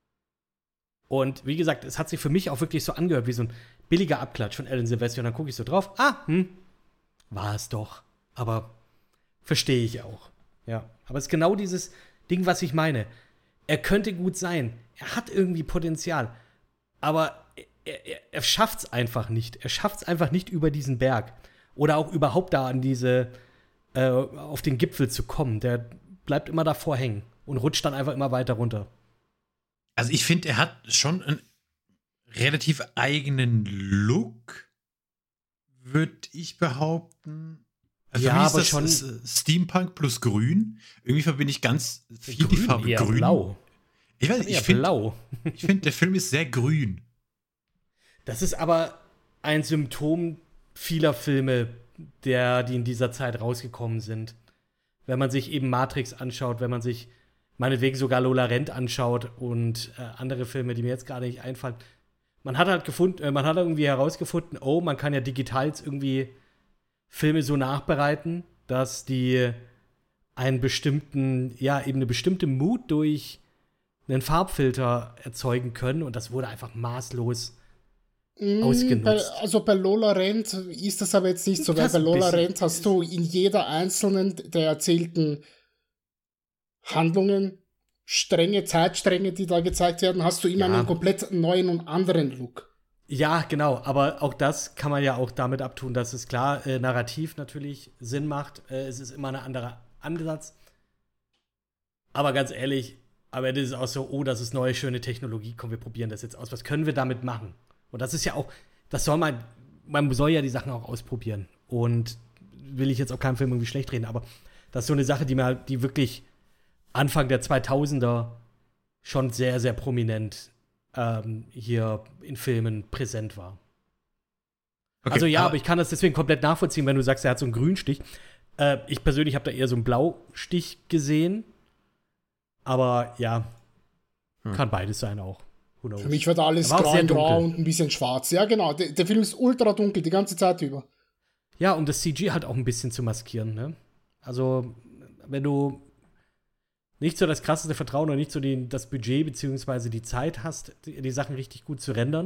Und wie gesagt, es hat sich für mich auch wirklich so angehört, wie so ein billiger Abklatsch von Alan Silvestri. Und dann gucke ich so drauf, ah, hm, war es doch. Aber verstehe ich auch. Ja, aber es ist genau dieses Ding, was ich meine. Er könnte gut sein. Er hat irgendwie Potenzial. Aber er, er, er schafft es einfach nicht. Er schafft es einfach nicht über diesen Berg. Oder auch überhaupt da an diese, äh, auf den Gipfel zu kommen. Der bleibt immer davor hängen und rutscht dann einfach immer weiter runter. Also ich finde, er hat schon einen relativ eigenen Look, würde ich behaupten. Also ja, für mich aber ist schon das ist Steampunk plus Grün. Irgendwie verbinde ich ganz viel grün, die Farbe eher Grün. Blau. Ich weiß nicht, ich finde, blau. ich finde, der Film ist sehr grün. Das ist aber ein Symptom vieler Filme, der, die in dieser Zeit rausgekommen sind. Wenn man sich eben Matrix anschaut, wenn man sich meinetwegen sogar Lola Rent anschaut und äh, andere Filme, die mir jetzt gerade nicht einfallen. Man hat halt gefunden, äh, man hat irgendwie herausgefunden, oh, man kann ja digital jetzt irgendwie Filme so nachbereiten, dass die einen bestimmten, ja, eben eine bestimmte Mood durch einen Farbfilter erzeugen können und das wurde einfach maßlos Mm, ausgenutzt. Bei, also bei Lola Rent ist das aber jetzt nicht so, weil Das bei ein Lola bisschen. Rent hast du in jeder einzelnen der erzählten Handlungen, Stränge, Zeitstränge, die da gezeigt werden, hast du immer Ja. einen komplett neuen und anderen Look. Ja, genau, aber auch das kann man ja auch damit abtun, dass es klar äh, narrativ natürlich Sinn macht. Äh, es ist immer ein anderer Ansatz. Aber ganz ehrlich, am Ende ist es auch so, oh, das ist neue, schöne Technologie, komm, wir probieren das jetzt aus. Was können wir damit machen? Und das ist ja auch, das soll man, man soll ja die Sachen auch ausprobieren. Und will ich jetzt auch keinem Film irgendwie schlecht reden, aber das ist so eine Sache, die mir halt, die wirklich Anfang der zweitausender schon sehr, sehr prominent ähm, hier in Filmen präsent war. Okay, also ja, aber, aber ich kann das deswegen komplett nachvollziehen, wenn du sagst, er hat so einen Grünstich. Äh, ich persönlich habe da eher so einen Blaustich gesehen. Aber ja, Hm. kann beides sein auch. Who knows? Für mich wird alles Er war auch grau, sehr und grau dunkel. und ein bisschen schwarz. Ja, genau. Der, der Film ist ultra dunkel die ganze Zeit über. Ja, um das C G halt auch ein bisschen zu maskieren, ne? Also, wenn du nicht so das krasseste Vertrauen oder nicht so die, das Budget beziehungsweise die Zeit hast, die, die Sachen richtig gut zu rendern,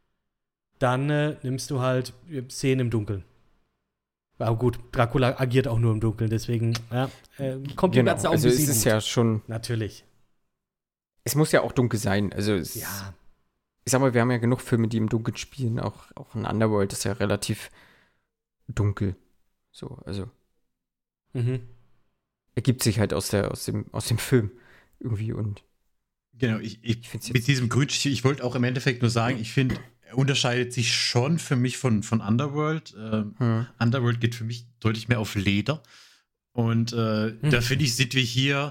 dann äh, nimmst du halt Szenen im Dunkeln. Aber gut, Dracula agiert auch nur im Dunkeln, deswegen ja, äh, kommt die Genau, ganze auch also ein es bisschen ist gut. ja schon, Natürlich. es muss ja auch dunkel sein. Also es, Ja. ich sag mal, wir haben ja genug Filme, die im Dunkeln spielen. Auch, auch ein Underworld ist ja relativ dunkel. So, also Mhm. ergibt sich halt aus, der, aus, dem, aus dem Film irgendwie und genau, ich, ich, Ich find's mit jetzt- diesem Grünstich, ich wollte auch im Endeffekt nur sagen, ich finde, er unterscheidet sich schon für mich von, von Underworld. Ähm, hm. Underworld geht für mich deutlich mehr auf Leder. Und äh, Hm. da finde ich, sind wir hier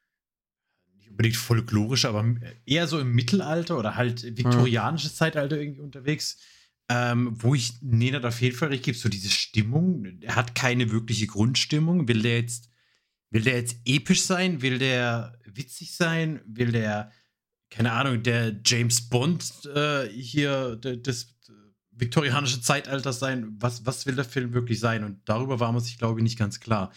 nicht unbedingt folklorisch, aber eher so im Mittelalter oder halt viktorianisches Zeitalter irgendwie unterwegs. Ähm, wo ich Nenad auf jeden Fall recht gebe, so diese Stimmung. Er hat keine wirkliche Grundstimmung. Will der jetzt, will der jetzt episch sein? Will der witzig sein? Will der, keine Ahnung, der James Bond äh, hier de, des äh, viktorianische Zeitalters sein? Was, was will der Film wirklich sein? Und darüber war man sich, glaube ich, nicht ganz klar.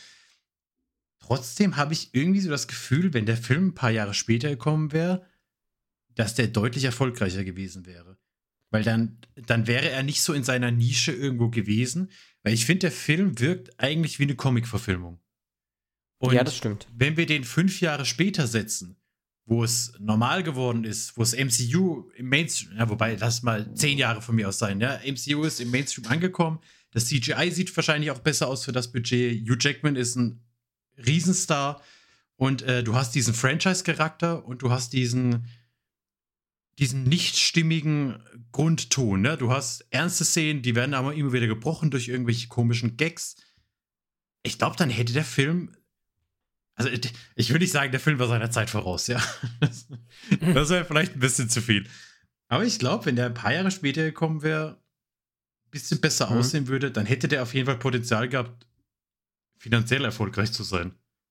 Trotzdem habe ich irgendwie so das Gefühl, wenn der Film ein paar Jahre später gekommen wäre, dass der deutlich erfolgreicher gewesen wäre. Weil dann, dann wäre er nicht so in seiner Nische irgendwo gewesen. Weil ich finde, der Film wirkt eigentlich wie eine Comic-Verfilmung. Und Ja, das stimmt. wenn wir den fünf Jahre später setzen, wo es normal geworden ist, wo es M C U im Mainstream, ja, wobei, lass mal zehn Jahre von mir aus sein, ja, M C U ist im Mainstream angekommen, das C G I sieht wahrscheinlich auch besser aus für das Budget, Hugh Jackman ist ein Riesenstar und äh, du hast diesen Franchise-Charakter und du hast diesen diesen nicht stimmigen Grundton, ne? Du hast ernste Szenen, die werden aber immer wieder gebrochen durch irgendwelche komischen Gags. Ich glaube, dann hätte der Film, also ich würde nicht sagen, der Film war seiner Zeit voraus, ja. Das, das wäre vielleicht ein bisschen zu viel. Aber ich glaube, wenn der ein paar Jahre später gekommen wäre, ein bisschen besser Mhm. aussehen würde, dann hätte der auf jeden Fall Potenzial gehabt, finanziell erfolgreich zu sein.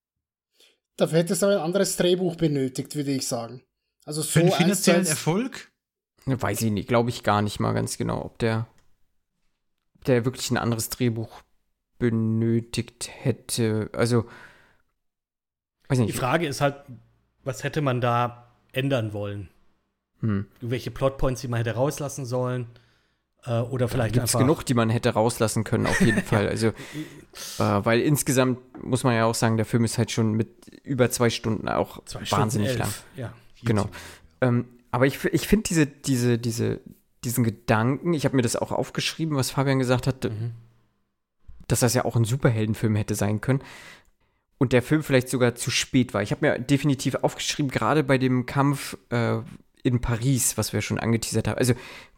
Dafür hätte es aber ein anderes Drehbuch benötigt, würde ich sagen. Also so Für einen eins zu finanziellen eins- Erfolg? Weiß ich nicht, glaube ich gar nicht mal ganz genau, ob der, ob der wirklich ein anderes Drehbuch benötigt hätte. Also, weiß Die nicht. Frage ist halt, was hätte man da ändern wollen? Hm. Welche Plotpoints, die man hätte rauslassen sollen? Äh, oder vielleicht Gibt es einfach. genug, die man hätte rauslassen können, auf jeden Fall. Also, äh, weil insgesamt muss man ja auch sagen, der Film ist halt schon mit über zwei Stunden auch Zwei Stunden wahnsinnig elf. lang. Ja. Genau. Ähm, aber ich, ich finde diese, diese, diese, diesen Gedanken, ich habe mir das auch aufgeschrieben, was Fabian gesagt hat, Mhm. dass das ja auch ein Superheldenfilm hätte sein können. Und der Film vielleicht sogar zu spät war. Ich habe mir definitiv aufgeschrieben, gerade bei dem Kampf äh, in Paris, was wir schon angeteasert haben. Also,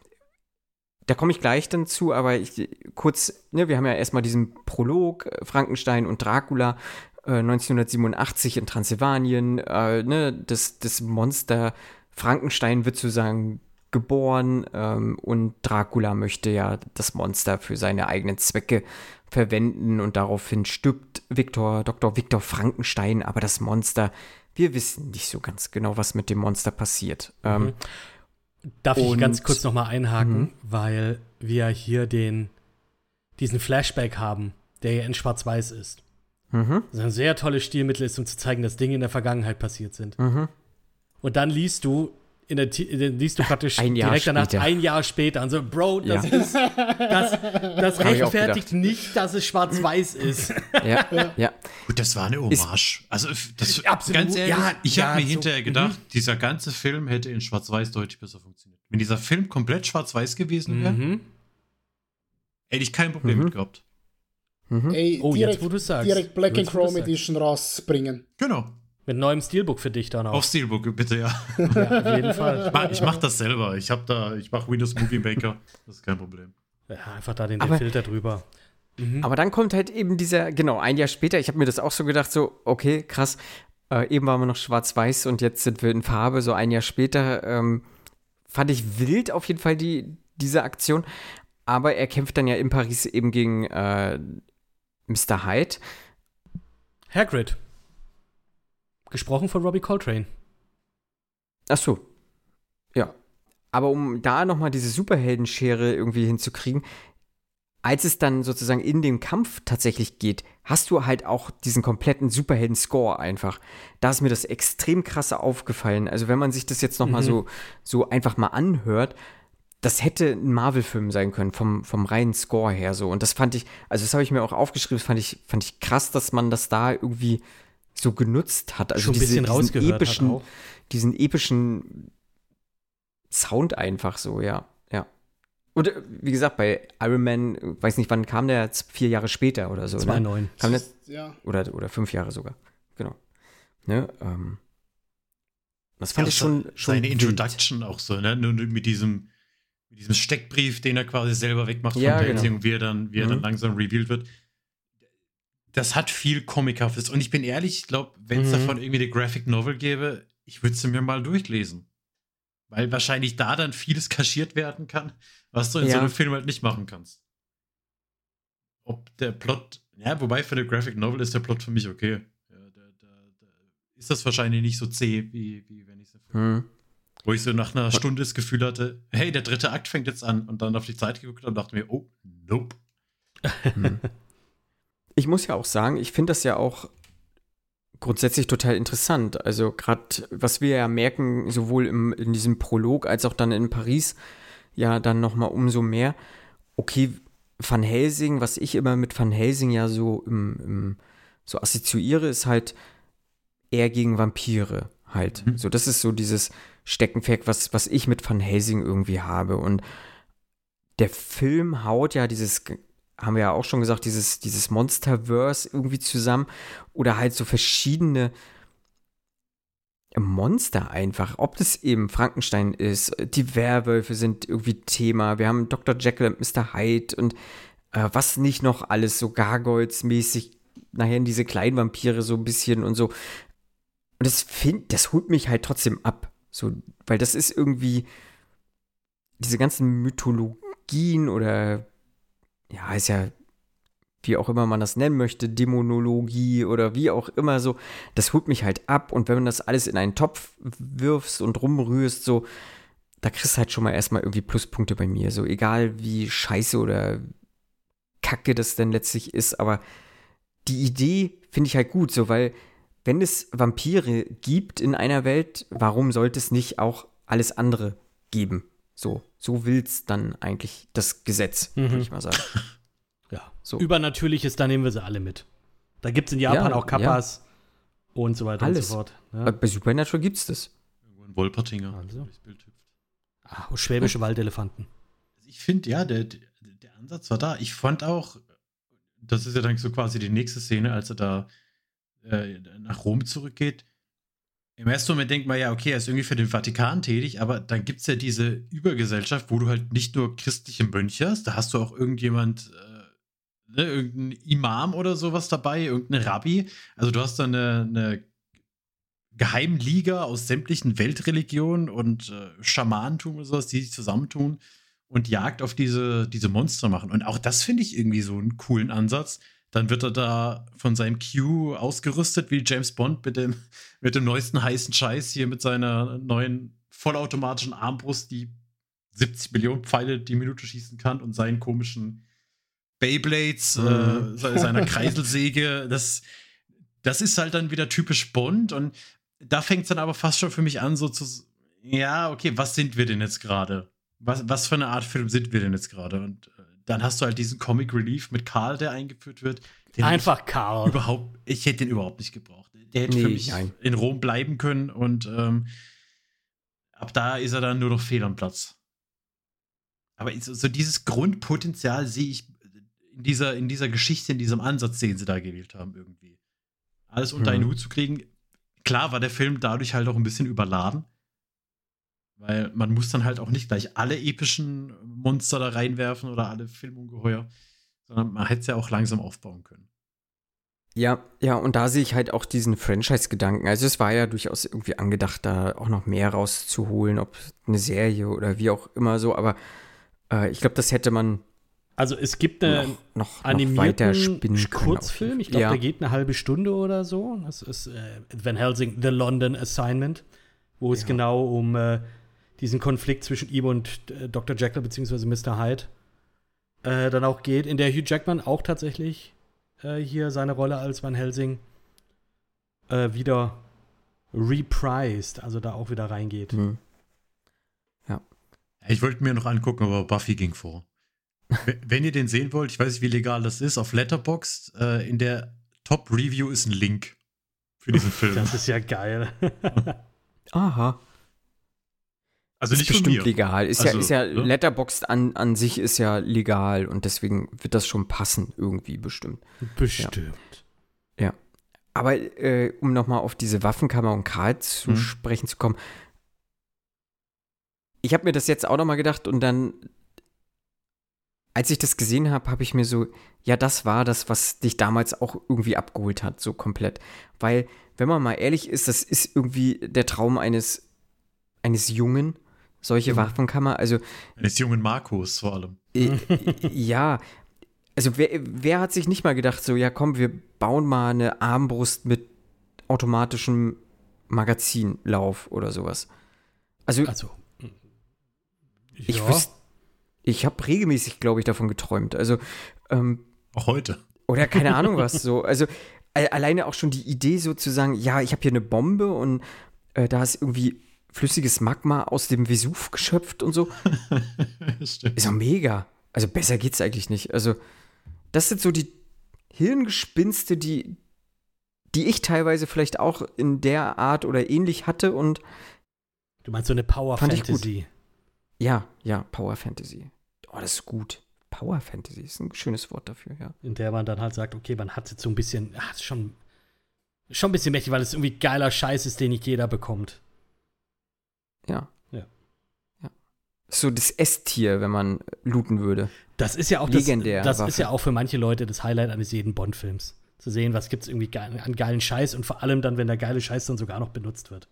da komme ich gleich dann zu, aber ich, kurz, ne, wir haben ja erstmal diesen Prolog, äh, Frankenstein und Dracula, äh, neunzehnhundertsiebenundachtzig in Transsilvanien, äh, ne, das, das Monster Frankenstein wird sozusagen geboren ähm, und Dracula möchte ja das Monster für seine eigenen Zwecke verwenden und daraufhin stirbt Viktor, Doktor Viktor Frankenstein, aber das Monster, wir wissen nicht so ganz genau, was mit dem Monster passiert. Mhm. Ähm, Darf ich und- ganz kurz nochmal einhaken, Mhm. weil wir hier den, diesen Flashback haben, der ja in Schwarz-Weiß ist. mhm, Das ein sehr tolles Stilmittel ist, um zu zeigen, dass Dinge in der Vergangenheit passiert sind. mhm. Und dann liest du in der, Ti- dann liest du praktisch Ein Jahr direkt danach später. ein Jahr später und so, Bro, das Ja. ist das, das Hab ich auch rechtfertigt nicht, dass es schwarz-weiß ist. Ja, ja. Gut, das war eine Hommage. Also, das, Absolut. ganz ehrlich, Ja, ich ja, habe mir so, hinterher gedacht, dieser ganze Film hätte in Schwarz-Weiß deutlich besser funktioniert. Wenn dieser Film komplett schwarz-weiß gewesen wäre, Mhm. hätte ich kein Problem Mhm. mit gehabt. Mhm. Ey, Oh, direkt, jetzt, wo du sagst. direkt Black and Jetzt, wo du Chrome sagst. Edition rausbringen. Genau. Mit neuem Steelbook für dich dann auch. Auf Steelbook, bitte, ja. Ja, auf jeden Fall. Ich mach, ich mach das selber. Ich habe da, ich mache Windows Movie Maker. Das ist kein Problem. Ja, einfach da den, den Aber- Filter drüber. Mhm. Aber dann kommt halt eben dieser, genau, ein Jahr später, ich habe mir das auch so gedacht, so, okay, krass, äh, eben waren wir noch schwarz-weiß und jetzt sind wir in Farbe, so ein Jahr später. Ähm, fand ich wild auf jeden Fall die, diese Aktion. Aber er kämpft dann ja in Paris eben gegen äh, Mister Hyde. Hagrid. Gesprochen von Robbie Coltrane. Ach so. Ja. Aber um da nochmal diese Superheldenschere irgendwie hinzukriegen, als es dann sozusagen in den Kampf tatsächlich geht, hast du halt auch diesen kompletten Superhelden-Score einfach. Da ist mir das extrem krasse aufgefallen. Also wenn man sich das jetzt nochmal Mhm. so, so einfach mal anhört, das hätte ein Marvel-Film sein können, vom, vom reinen Score her so. Und das fand ich, also das habe ich mir auch aufgeschrieben, das fand ich, fand ich krass, dass man das da irgendwie so genutzt hat. Also Schon ein diese, bisschen diesen rausgehört hat epischen, auch. diesen epischen Sound einfach so, ja, ja. Und äh, wie gesagt, bei Iron Man, äh, weiß nicht, wann kam der? Z- Vier Jahre später oder so, zwei ne? neun. Kam der, Ja. oder, oder fünf Jahre sogar, genau. Ne, ähm, das fand Ja, ich schon, se- schon seine wild. Introduction auch so, ne? Nur mit diesem, mit diesem Steckbrief, den er quasi selber wegmacht Ja, von genau. Helsing, wie er dann, wie er dann Mhm. langsam revealed wird. Das hat viel Comichaftes. Und ich bin ehrlich, ich glaube, wenn es Mhm. davon irgendwie eine Graphic Novel gäbe, ich würde sie mir mal durchlesen. Weil wahrscheinlich da dann vieles kaschiert werden kann, was du in so Ja. einem Film halt nicht machen kannst. Ob der Plot, ja, wobei für eine Graphic Novel ist der Plot für mich okay. Ja, da, da, da ist das wahrscheinlich nicht so zäh, wie, wie wenn ich es Hm. wo ich so nach einer Stunde das Gefühl hatte, hey, der dritte Akt fängt jetzt an und dann auf die Zeit geguckt habe und dachte mir, oh, nope. Hm. Ich muss ja auch sagen, ich finde das ja auch grundsätzlich total interessant. Also gerade, was wir ja merken, sowohl im, in diesem Prolog als auch dann in Paris, ja dann nochmal umso mehr, okay, Van Helsing, was ich immer mit Van Helsing ja so, im, im, so assoziiere, ist halt eher gegen Vampire halt. Mhm. So, das ist so dieses Steckenpferd, was, was ich mit Van Helsing irgendwie habe. Und der Film haut ja dieses, haben wir ja auch schon gesagt, dieses, dieses Monsterverse irgendwie zusammen oder halt so verschiedene Monster einfach. Ob das eben Frankenstein ist, die Werwölfe sind irgendwie Thema, wir haben Doktor Jekyll und Mister Hyde und äh, was nicht noch alles, so Gargoyles-mäßig, nachher diese kleinen Vampire so ein bisschen und so. Und das find, das holt mich halt trotzdem ab. So, weil das ist irgendwie diese ganzen Mythologien oder ja, ist ja, wie auch immer man das nennen möchte, Dämonologie oder wie auch immer so, das holt mich halt ab und wenn man das alles in einen Topf wirfst und rumrührst, so, da kriegst du halt schon mal erstmal irgendwie Pluspunkte bei mir, so egal wie scheiße oder kacke das denn letztlich ist, aber die Idee finde ich halt gut, so, weil wenn es Vampire gibt in einer Welt, warum sollte es nicht auch alles andere geben? So, so will's dann eigentlich das Gesetz, Mhm. würde ich mal sagen. Ja. So. Übernatürliches, da nehmen wir sie alle mit. Da gibt es in Japan Ja, auch Kappas und so weiter Alles. und so fort. Aber Ja. bei Supernatural gibt's das. Irgendwo ein Wolpertinger. Also. durchs Bild hüpft. Ah, schwäbische Waldelefanten. Ich finde, ja, der, der Ansatz war da. Ich fand auch, das ist ja dann so quasi die nächste Szene, als er da äh, nach Rom zurückgeht. Im ersten Moment denkt man ja, okay, er ist irgendwie für den Vatikan tätig, aber dann gibt es ja diese Übergesellschaft, wo du halt nicht nur christliche Mönche hast, da hast du auch irgendjemand, äh, ne, irgendein Imam oder sowas dabei, irgendein Rabbi. Also du hast da eine, eine geheimen Liga aus sämtlichen Weltreligionen und äh, Schamanentum und sowas, die sich zusammentun und Jagd auf diese, diese Monster machen. Und auch das finde ich irgendwie so einen coolen Ansatz. Dann wird er da von seinem Q ausgerüstet wie James Bond mit dem, mit dem neuesten heißen Scheiß hier mit seiner neuen vollautomatischen Armbrust, die siebzig Millionen Pfeile die Minute schießen kann und seinen komischen Beyblades, mhm. äh, seiner Kreiselsäge. Das, das ist halt dann wieder typisch Bond. Und da fängt es dann aber fast schon für mich an, so zu, ja, okay, was sind wir denn jetzt gerade? Was, was für eine Art Film sind wir denn jetzt gerade? Und äh, dann hast du halt diesen Comic Relief mit Karl, der eingeführt wird. Einfach Karl. Überhaupt, ich hätte den überhaupt nicht gebraucht. Der hätte Nee, für mich nein. in Rom bleiben können und ähm, ab da ist er dann nur noch fehl am Platz. Aber so, so dieses Grundpotenzial sehe ich in dieser, in dieser Geschichte, in diesem Ansatz, den sie da gewählt haben, irgendwie. Alles unter einen Hm. Hut zu kriegen. Klar war der Film dadurch halt auch ein bisschen überladen. Weil man muss dann halt auch nicht gleich alle epischen Monster da reinwerfen oder alle Filmungeheuer, sondern man hätte es ja auch langsam aufbauen können. Ja, ja, und da sehe ich halt auch diesen Franchise-Gedanken. Also es war ja durchaus irgendwie angedacht, da auch noch mehr rauszuholen, ob eine Serie oder wie auch immer so, aber äh, ich glaube, das hätte man Also es gibt einen noch, noch, noch animierten weiter spinnen können. Kurzfilm. Ich glaube, ja. der geht eine halbe Stunde oder so. Das ist äh, Van Helsing, The London Assignment, wo es Ja. genau um äh, diesen Konflikt zwischen ihm und äh, Doktor Jekyll bzw. Mister Hyde äh, dann auch geht, in der Hugh Jackman auch tatsächlich äh, hier seine Rolle als Van Helsing äh, wieder reprised, also da auch wieder reingeht. Hm. Ich wollte mir noch angucken, aber Buffy ging vor. W- Wenn ihr den sehen wollt, ich weiß nicht, wie legal das ist, auf Letterboxd, äh, in der Top-Review ist ein Link für diesen Film. Das ist ja geil. Aha. Also ist nicht von bestimmt mir. legal. Ist Also, ja, ist ja ne? Letterboxd an, an sich ist ja legal und deswegen wird das schon passen, irgendwie bestimmt. Bestimmt. Aber äh, um nochmal auf diese Waffenkammer und Karl zu Mhm. sprechen zu kommen, ich habe mir das jetzt auch nochmal gedacht und dann, als ich das gesehen habe, habe ich mir so, ja, das war das, was dich damals auch irgendwie abgeholt hat, so komplett. Weil, wenn man mal ehrlich ist, das ist irgendwie der Traum eines, eines Jungen, solche Mhm. Waffenkammer. Also, Eines jungen Markus vor allem. äh, ja, also wer, wer hat sich nicht mal gedacht, so, ja komm, wir bauen mal eine Armbrust mit automatischem Magazinlauf oder sowas. Also, Also, ich ja. wüsste, ich habe regelmäßig, glaube ich, davon geträumt. Also, ähm, Auch heute. oder keine Ahnung was so. Also, a- alleine auch schon die Idee sozusagen, ja, ich habe hier eine Bombe und äh, da ist irgendwie flüssiges Magma aus dem Vesuv geschöpft und so. Stimmt. Ist doch mega. Also besser geht's eigentlich nicht. Also das sind so die Hirngespinste, die, die ich teilweise vielleicht auch in der Art oder ähnlich hatte und Du meinst so eine Power Fand ich gut. Fantasy. ja, ja, Power Fantasy. Oh, das ist gut. Power Fantasy ist ein schönes Wort dafür, ja. In der man dann halt sagt, okay, man hat jetzt so ein bisschen, ah, ist schon, schon ein bisschen mächtig, weil es irgendwie geiler Scheiß ist, den nicht jeder bekommt. Ja. Ja. Ja. So das S-Tier, wenn man looten würde. Das ist ja auch Legendär, das, das Waffe. ist ja auch für manche Leute das Highlight eines jeden Bond-Films. Zu sehen, was gibt's irgendwie geil, an geilen Scheiß und vor allem dann, wenn der geile Scheiß dann sogar noch benutzt wird.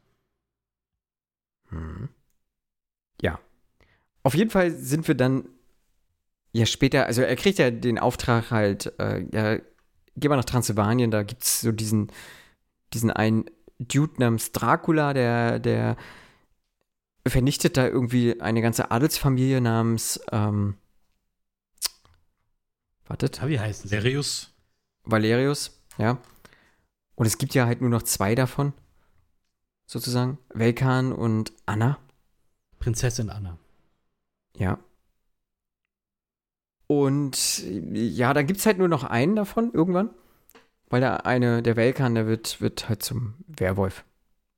Hm. Ja. Auf jeden Fall sind wir dann ja später, also er kriegt ja den Auftrag halt, äh, ja, geh mal nach Transsilvanien, da gibt's so diesen, diesen einen Dude namens Dracula, der, der vernichtet da irgendwie eine ganze Adelsfamilie namens, ähm, wartet, Ja, wie heißt es? Valerius. Valerius, ja. Und es gibt ja halt nur noch zwei davon, sozusagen, Velkan und Anna. Prinzessin Anna. Ja. Und ja, da gibt es halt nur noch einen davon irgendwann. Weil der eine, der Velkan, der wird, wird halt zum Werwolf.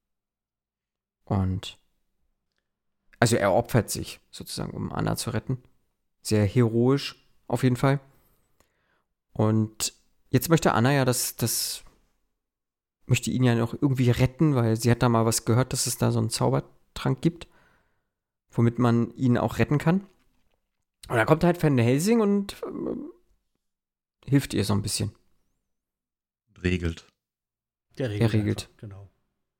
Und also er opfert sich sozusagen, um Anna zu retten. Sehr heroisch, auf jeden Fall. Und jetzt möchte Anna ja das, das möchte ihn ja noch irgendwie retten, weil sie hat da mal was gehört, dass es da so einen Zaubertrank gibt, womit man ihn auch retten kann. Und da kommt halt Van Helsing und ähm, hilft ihr so ein bisschen. Regelt. Der regelt. Er regelt. Einfach, genau.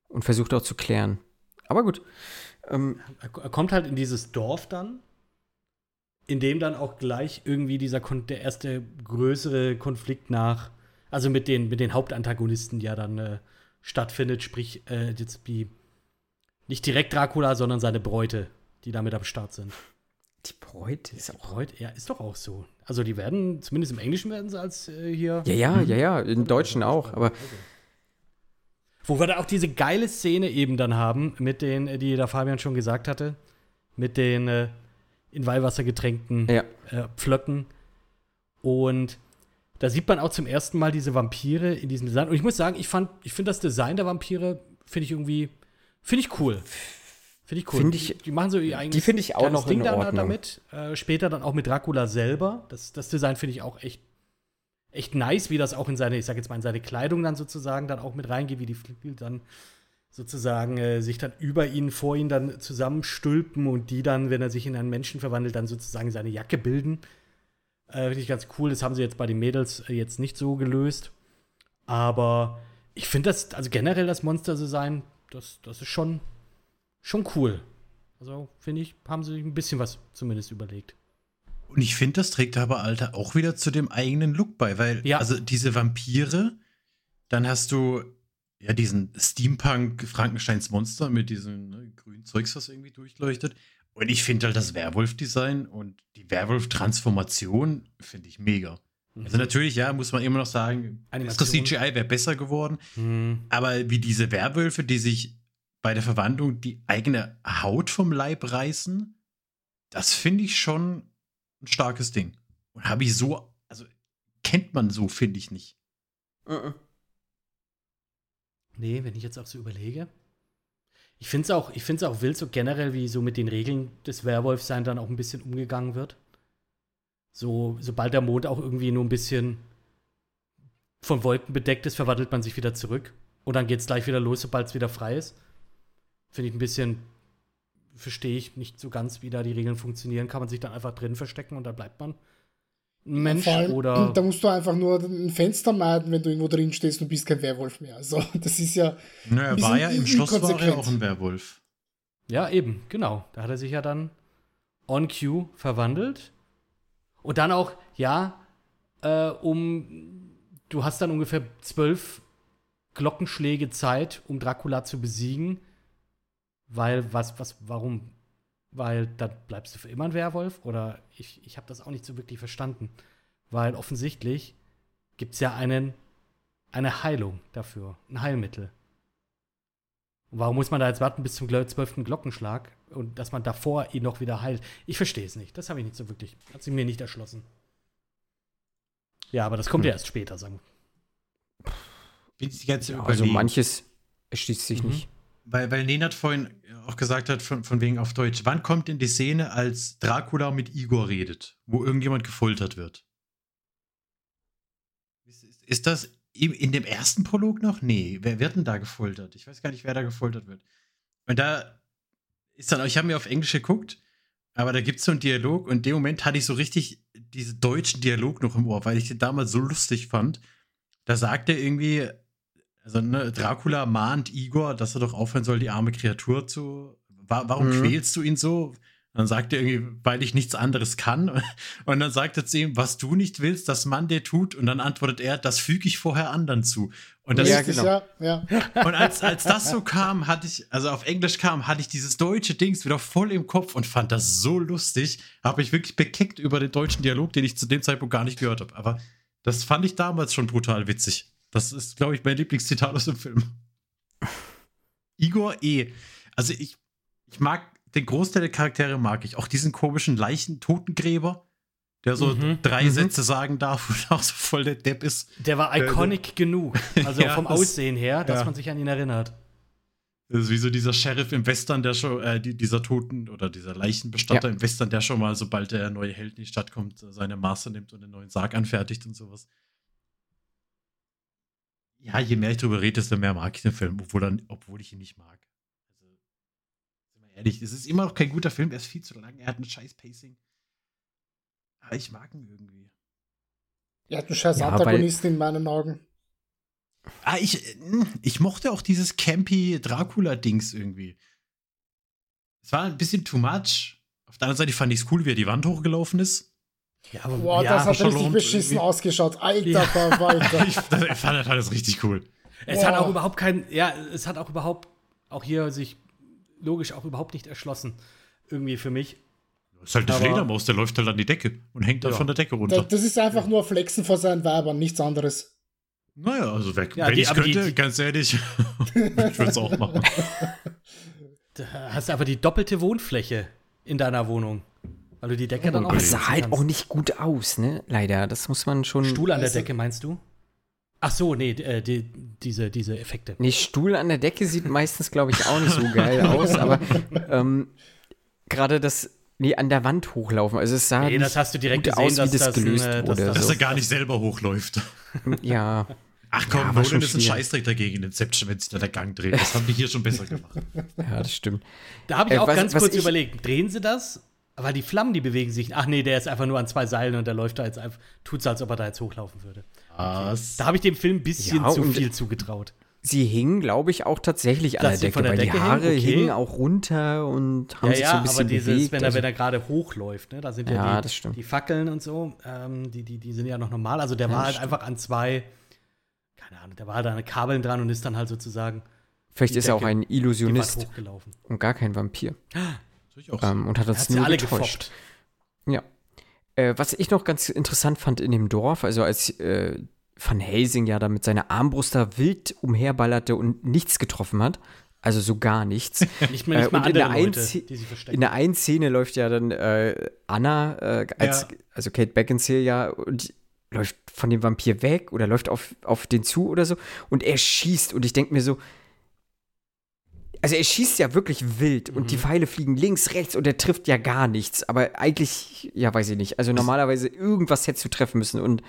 und versucht auch zu klären. Aber gut. Ähm, Er kommt halt in dieses Dorf dann, in dem dann auch gleich irgendwie dieser Kon- der erste größere Konflikt nach, also mit den, mit den Hauptantagonisten ja dann äh, stattfindet, sprich äh, jetzt die, nicht direkt Dracula, sondern seine Bräute, die damit am Start sind. die Bräute ist auch. Bräute, ja, ist doch auch so. Also die werden, zumindest im Englischen werden sie als äh, hier. Ja, ja, ja, ja, im Deutschen auch, aber Wo wir da auch diese geile Szene eben dann haben, mit den, die der Fabian schon gesagt hatte, mit den äh, in Weihwasser getränkten ja. äh, Pflöcken. Und da sieht man auch zum ersten Mal diese Vampire in diesem Design. Und ich muss sagen, ich fand, ich finde das Design der Vampire, finde ich irgendwie, finde ich cool. Finde ich cool. Find ich- die, die machen so ihr eigenes die finde ich auch kleines noch in Ding da- Ordnung. damit. Äh, später dann auch mit Dracula selber. Das, das Design finde ich auch echt, echt nice, wie das auch in seine, ich sag jetzt mal, in seine Kleidung dann sozusagen dann auch mit reingeht, wie die Flügel dann sozusagen äh, sich dann über ihn, vor ihn dann zusammenstülpen und die dann, wenn er sich in einen Menschen verwandelt, dann sozusagen seine Jacke bilden. Äh, Finde ich ganz cool. Das haben sie jetzt bei den Mädels äh, jetzt nicht so gelöst. Aber ich finde das, also generell das Monster-Design, das, das ist schon, schon cool. Also finde ich, haben sie sich ein bisschen was zumindest überlegt. Und ich finde, das trägt aber, Alter, auch wieder zu dem eigenen Look bei, weil, Ja. also diese Vampire, dann hast du ja diesen Steampunk-Frankensteins Monster mit diesem ne, grünen Zeugs, was irgendwie durchleuchtet. Und ich finde halt das Werwolf-Design und die Werwolf-Transformation finde ich mega. Also natürlich, ja, muss man immer noch sagen, Animation. das C G I wäre besser geworden. Hm. Aber wie diese Werwölfe, die sich bei der Verwandlung die eigene Haut vom Leib reißen, das finde ich schon ein starkes Ding. Und habe ich so, also kennt man so, finde ich nicht. Nee, wenn ich jetzt auch so überlege. Ich finde es auch, ich find's auch wild, so generell, wie so mit den Regeln des Werwolfsein dann auch ein bisschen umgegangen wird. So, sobald der Mond auch irgendwie nur ein bisschen von Wolken bedeckt ist, verwandelt man sich wieder zurück. Und dann geht es gleich wieder los, sobald es wieder frei ist. Finde ich ein bisschen, verstehe ich nicht so ganz, wie da die Regeln funktionieren. Kann man sich dann einfach drin verstecken und dann bleibt man ein Mensch Vor allem, oder. Da musst du einfach nur ein Fenster meiden, wenn du irgendwo drin stehst und bist kein Werwolf mehr. Also, das ist ja. Naja, ein war ja bisschen im Schloss war er inkonsequent. auch ein Werwolf. Ja, eben, genau. Da hat er sich ja dann on cue verwandelt. Und dann auch, ja, äh, um, du hast dann ungefähr zwölf Glockenschläge Zeit, um Dracula zu besiegen. Weil, was, was, warum? Weil dann bleibst du für immer ein Werwolf? Oder ich, ich habe das auch nicht so wirklich verstanden. Weil offensichtlich gibt es ja einen, eine Heilung dafür, ein Heilmittel. Und warum muss man da jetzt warten bis zum zwölften Glockenschlag und dass man davor ihn noch wieder heilt? Ich verstehe es nicht. Das habe ich nicht so wirklich, hat sie mir nicht erschlossen. Ja, aber das kommt Hm. ja erst später, sagen wir. Bin ich die ganze Ja, Zeit also überlegen. manches erschließt sich Mhm. nicht. Weil, weil Nenad vorhin auch gesagt hat, von, von wegen auf Deutsch, wann kommt denn die Szene, als Dracula mit Igor redet, wo irgendjemand gefoltert wird? Ist, ist, ist das im- in dem ersten Prolog noch? Nee, wer wird denn da gefoltert? Ich weiß gar nicht, wer da gefoltert wird. Und da ist dann, ich habe mir auf Englisch geguckt, aber da gibt es so einen Dialog und in dem Moment hatte ich so richtig diesen deutschen Dialog noch im Ohr, weil ich den damals so lustig fand. Da sagt er irgendwie, also ne, Dracula mahnt Igor, dass er doch aufhören soll, die arme Kreatur zu. Wa warum Mhm. quälst du ihn so? Dann sagt er irgendwie, weil ich nichts anderes kann. Und dann sagt er zu ihm, was du nicht willst, dass man dir tut. Und dann antwortet er, das füge ich vorher anderen zu. Und, das, Ja, Richtig, genau. ja, ja. und als, als das so kam, hatte ich, also auf Englisch kam, hatte ich dieses deutsche Dings wieder voll im Kopf und fand das so lustig. Habe ich wirklich bekeckt über den deutschen Dialog, den ich zu dem Zeitpunkt gar nicht gehört habe. Aber das fand ich damals schon brutal witzig. Das ist, glaube ich, mein Lieblingszitat aus dem Film. Igor E. Also ich, ich mag den Großteil der Charaktere mag ich. Auch diesen komischen Leichen-Totengräber, der so Mhm, drei mhm. Sätze sagen darf und auch so voll der Depp ist. Der war iconic genug. Also Ja, vom das- Aussehen her, dass ja. man sich an ihn erinnert. Das ist wie so dieser Sheriff im Western, der schon, äh, die, dieser Toten- oder dieser Leichenbestatter Ja. im Western, der schon mal, sobald der neue Held in die Stadt kommt, seine Maße nimmt und einen neuen Sarg anfertigt und sowas. Ja, je mehr ich drüber rede, desto mehr mag ich den Film, obwohl, dann, obwohl ich ihn nicht mag. Also, sind wir ehrlich, es ist immer noch kein guter Film, er ist viel zu lang, er hat ein scheiß Pacing. Aber ich mag ihn irgendwie. Er hat einen scheiß Ja, Antagonisten in meinen Augen. Ah, ich, ich mochte auch dieses campy Dracula-Dings irgendwie. Es war ein bisschen too much. Auf der anderen Seite fand ich es cool, wie er die Wand hochgelaufen ist. Ja, aber Boah, ja, das hat schon richtig lohnt beschissen irgendwie. ausgeschaut. Alter, Ja. Verwalter. Ich, das, ich fand das richtig cool. es Boah. hat auch überhaupt kein, ja, es hat auch überhaupt, auch hier sich logisch auch überhaupt nicht erschlossen. Irgendwie für mich. Das ist halt eine Aber- Fledermaus, der läuft halt an die Decke und hängt dann Ja. von der Decke runter. Das ist einfach nur Flexen vor seinen Weibern, nichts anderes. Naja, also wer, Ja, wenn die- ich aber die- könnte, die- ganz ehrlich, ich würde es auch machen. Da hast du aber die doppelte Wohnfläche in deiner Wohnung. Weil du die Decke dann auch Aber es sah benutzen halt kannst. auch nicht gut aus, ne? Leider. Das muss man schon. Stuhl an der Also- Decke, meinst du? Ach so, nee, äh, die, diese, diese Effekte. Nee, Stuhl an der Decke sieht meistens, glaube ich, auch nicht so geil aus, aber ähm, gerade das, nee, an der Wand hochlaufen. Also es sah Nee, nicht das hast du direkt gut gesehen, aus, dass wie das, das gelöst ein, äh, dass wurde. das- Dass so. er gar nicht selber hochläuft. Ja, Ach komm, Ja, war Nolan schon ist ein schwierig. Scheißdreck dagegen in Inception, wenn sich da der Gang dreht. Das haben die hier schon besser gemacht. ja, das stimmt. Da habe ich Äh, auch was- ganz was kurz ich- überlegt, drehen sie das? Weil die Flammen, die bewegen sich. Ach nee, der ist einfach nur an zwei Seilen und der läuft da jetzt einfach, tut's, als ob er da jetzt hochlaufen würde. Was? Da habe ich dem Film ein bisschen Ja, zu und- viel zugetraut. Sie hingen, glaube ich, auch tatsächlich an Dass der sie Decke, von der weil Decke die Haare hängen, okay. hingen auch runter und haben Ja, sich ja, so ein bisschen aber dieses, bewegt. wenn er, also, wenn er gerade hochläuft, ne, da sind ja, Ja, die, das stimmt. die Fackeln und so, ähm, die, die, die sind ja noch normal. Also der Ja, war das halt stimmt. einfach an zwei, keine Ahnung, der war halt an Kabeln dran und ist dann halt sozusagen vielleicht die ist er auch Decke, ein die Wand Illusionist hochgelaufen. und gar kein Vampir. Ich auch Ähm, und hat Er uns hat sie nur alle getäuscht. gefoppt. Ja. Äh, was ich noch ganz interessant fand in dem Dorf, also als äh, Van Helsing ja da mit seiner Armbrust da wild umherballerte und nichts getroffen hat, also so gar nichts. Nicht mehr, nicht Äh, mal und in der, andere Leute, einen Szene- die sich verstecken. in der einen Szene läuft ja dann äh, Anna, äh, als, Ja. also Kate Beckinsale ja, und läuft von dem Vampir weg oder läuft auf, auf den zu oder so und er schießt und ich denke mir so, also er schießt ja wirklich wild und die Pfeile fliegen links, rechts und er trifft ja gar nichts. Aber eigentlich, ja, weiß ich nicht. Also normalerweise irgendwas hättest du treffen müssen und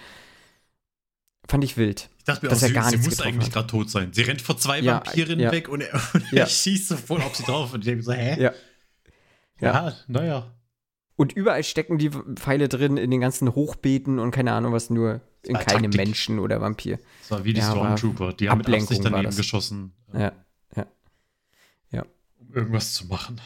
fand ich wild. Ich dachte mir dass auch, er sie, gar sie nichts muss getroffen eigentlich hat. gerade tot sein. Sie rennt vor zwei Ja, Vampirinnen ja. weg und er, und er Ja. schießt so voll auf sie drauf. Und ich denke so, hä? Ja. Ja, naja. Und überall stecken die Pfeile drin in den ganzen Hochbeeten und keine Ahnung was, nur in war keinem Taktik. Menschen oder Vampir. Das war wie die Ja, war Stormtrooper. Die haben mit Ablenkung Absicht war daneben das. geschossen. ähm, Ja, ja, ja. Um irgendwas zu machen.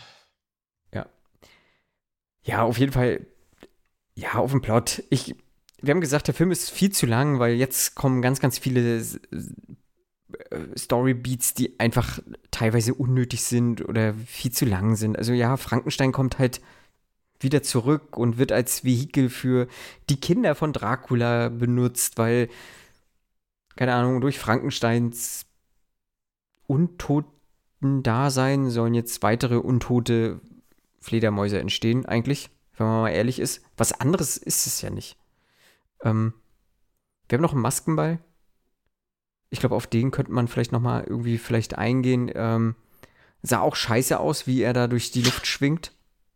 Ja, auf jeden Fall, ja, auf dem Plot. Ich, wir haben gesagt, der Film ist viel zu lang, weil jetzt kommen ganz, ganz viele äh, Storybeats, die einfach teilweise unnötig sind oder viel zu lang sind. Also ja, Frankenstein kommt halt wieder zurück und wird als Vehikel für die Kinder von Dracula benutzt, weil, keine Ahnung, durch Frankensteins untoten Dasein sollen jetzt weitere untote Fledermäuse entstehen, eigentlich, wenn man mal ehrlich ist. Was anderes ist es ja nicht. Ähm, wir haben noch einen Maskenball. Ich glaube, auf den könnte man vielleicht noch mal irgendwie vielleicht eingehen. Ähm, sah auch scheiße aus, wie er da durch die Luft schwingt.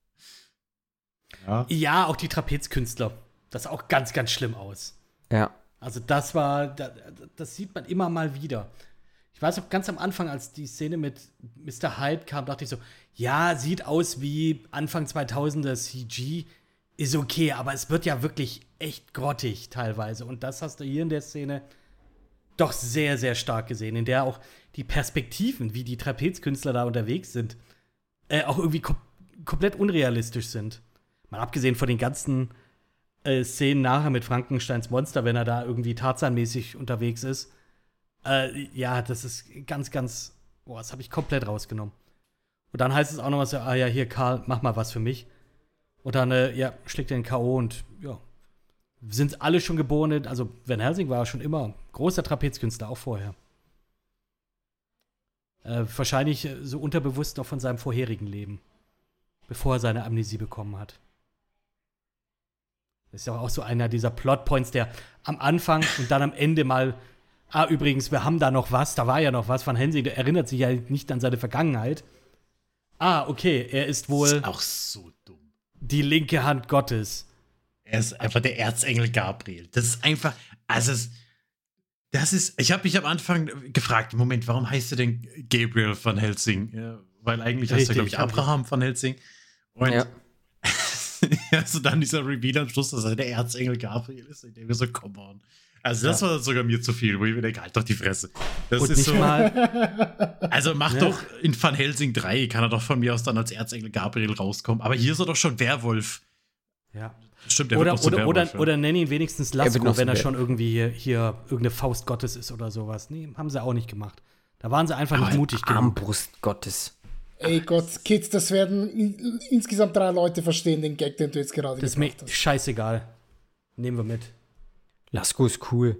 Ja. Ja, auch die Trapezkünstler. Das sah auch ganz, ganz schlimm aus. Ja, Also das war, das, das sieht man immer mal wieder. Ich weiß auch ganz am Anfang, als die Szene mit Mister Hyde kam, dachte ich so, ja, sieht aus wie Anfang zweitausender C G, ist okay, aber es wird ja wirklich echt grottig teilweise. Und das hast du hier in der Szene doch sehr, sehr stark gesehen, in der auch die Perspektiven, wie die Trapezkünstler da unterwegs sind, äh, auch irgendwie kom komplett unrealistisch sind. Mal abgesehen von den ganzen äh, Szenen nachher mit Frankensteins Monster, wenn er da irgendwie tarzanmäßig unterwegs ist. Äh, ja, das ist ganz, ganz, boah, das habe ich komplett rausgenommen. Und dann heißt es auch noch was, ah ja, hier, Karl, mach mal was für mich. Und dann, äh, ja, schlägt er den K O und, ja, sind alle schon geboren. Also, Van Helsing war schon immer großer Trapezkünstler, auch vorher. Äh, wahrscheinlich äh, so unterbewusst noch von seinem vorherigen Leben, bevor er seine Amnesie bekommen hat. Das ist ja auch so einer dieser Plotpoints, der am Anfang und dann am Ende mal, ah, übrigens, wir haben da noch was, da war ja noch was. Van Helsing, der erinnert sich ja nicht an seine Vergangenheit. Ah, okay, er ist Das wohl ist auch so dumm. die linke Hand Gottes. Er ist einfach der Erzengel Gabriel. Das ist einfach, also es, das ist, ich habe mich am Anfang gefragt, Moment, warum heißt er denn Gabriel van Helsing? Ja, weil eigentlich heißt er, glaube ich, Richtig, Abraham van Helsing. Und Ja. ja, so dann dieser Reveal am Schluss, dass er der Erzengel Gabriel ist. Ich denke mir so, come on. Also das Ja. war sogar mir zu viel, wo ich mir denke, halt doch die Fresse. Das Und ist nicht so. mal, Also mach Ja. doch in Van Helsing drei, kann er doch von mir aus dann als Erzengel Gabriel rauskommen. Aber hier ist er doch schon Werwolf. ja. Stimmt, der Oder, wird noch zu oder, Werwolf. oder, ja. oder nenn ihn wenigstens Er wird noch Lasko, so wenn er Wer- schon irgendwie hier, hier irgendeine Faust Gottes ist oder sowas. Nee, haben sie auch nicht gemacht. Da waren sie einfach nicht Aber mutig genug. Armbrust Gottes. Ey Gott, Kids, das werden in, insgesamt drei Leute verstehen, den Gag, den du jetzt gerade Das ist mir gebracht hast. scheißegal. Nehmen wir mit. Lasko ist cool.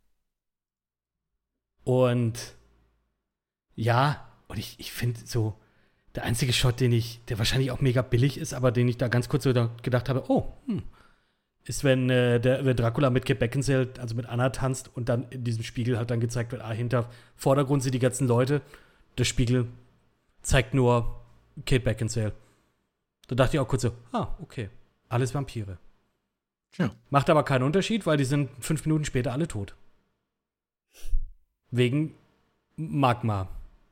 Und ja, und ich, ich finde so, der einzige Shot, den ich, der wahrscheinlich auch mega billig ist, aber den ich da ganz kurz so da gedacht habe, oh, hm, ist, wenn, äh, der, wenn Dracula mit Kate Beckinsale, also mit Anna tanzt und dann in diesem Spiegel halt dann gezeigt wird, ah, hinter Vordergrund sind die ganzen Leute, der Spiegel zeigt nur Kate Beckinsale. Da dachte ich auch kurz so, ah, okay, alles Vampire. Tja. Macht aber keinen Unterschied, weil die sind fünf Minuten später alle tot. Wegen Magma.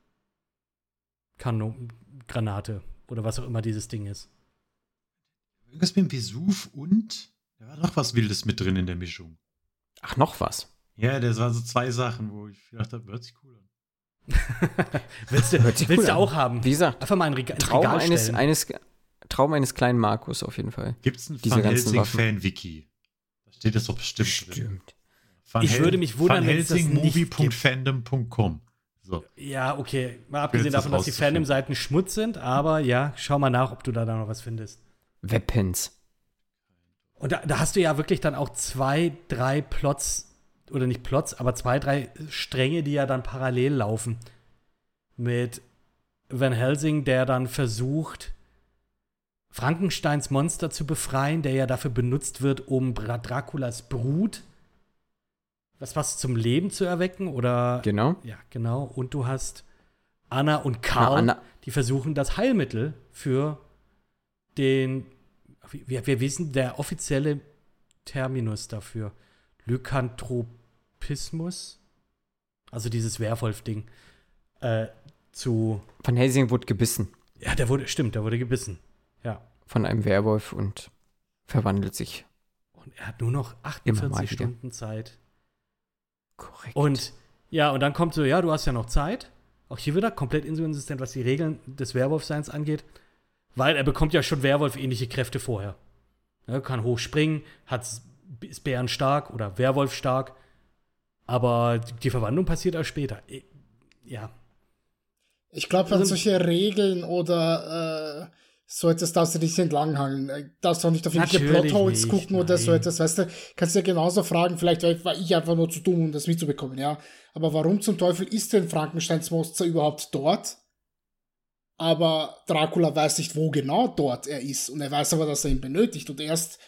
Kanon, Granate oder was auch immer dieses Ding ist. Irgendwas mit dem Vesuv und da war noch was Wildes mit drin in der Mischung. Ach, noch was. Ja, das waren so zwei Sachen, wo ich gedacht habe, hört sich cool an. Willst du, Hört sich willst cool du an. auch haben? Wie gesagt, Einfach mal ein Rega ins Traum Regal eines, stellen. eines, Traum eines kleinen Markus auf jeden Fall. Gibt es ein Diese Van ganzen Waffen. Helsing-Fan-Wiki? Da steht das doch bestimmt drin. Van Ich Hel- würde mich wundern, Van wenn es das Helsing nicht movie gibt. punkt fandom punkt com. So. Ja, okay. Mal Jetzt abgesehen das davon, dass die rauszufinden. Fandom-Seiten Schmutz sind, aber ja, schau mal nach, ob du da, da noch was findest. Weapons. Und da, da hast du ja wirklich dann auch zwei, drei Plots, oder nicht Plots, aber zwei, drei Stränge, die ja dann parallel laufen. Mit Van Helsing, der dann versucht, Frankensteins Monster zu befreien, der ja dafür benutzt wird, um Bra- Draculas Brut was, was zum Leben zu erwecken, oder? Genau. Ja, genau. Und du hast Anna und Karl, Ah, Anna- die versuchen das Heilmittel für den, wir, wir wissen, der offizielle Terminus dafür, Lykanthropismus, also dieses Werwolf-Ding, äh, zu, Van Helsing wurde gebissen ja, der wurde, stimmt, der wurde gebissen. Ja. von einem Werwolf und verwandelt sich. Und er hat nur noch Immer mal achtundvierzig wieder. Stunden Zeit. Korrekt. Und ja, und dann kommt so, ja, du hast ja noch Zeit. Auch hier wieder komplett inkonsistent, was die Regeln des Werwolfseins angeht. Weil er bekommt ja schon Werwolf-ähnliche Kräfte vorher. Er kann hoch springen, hat, ist bärenstark oder Werwolf stark. Aber die Verwandlung passiert erst später. Eh, Ja. Ich glaube, an Also- solche Regeln oder äh, so etwas darfst du nicht entlanghangeln. Äh, Darfst du auch nicht auf irgendwelche Natürlich Plotholes nicht, gucken oder so nein. etwas, weißt du? Kannst du ja genauso fragen, vielleicht war war ich einfach nur zu dumm, um das mitzubekommen, ja. Aber warum zum Teufel ist denn Frankensteins Monster überhaupt dort? Aber Dracula weiß nicht, wo genau dort er ist. Und er weiß aber, dass er ihn benötigt. Und erst,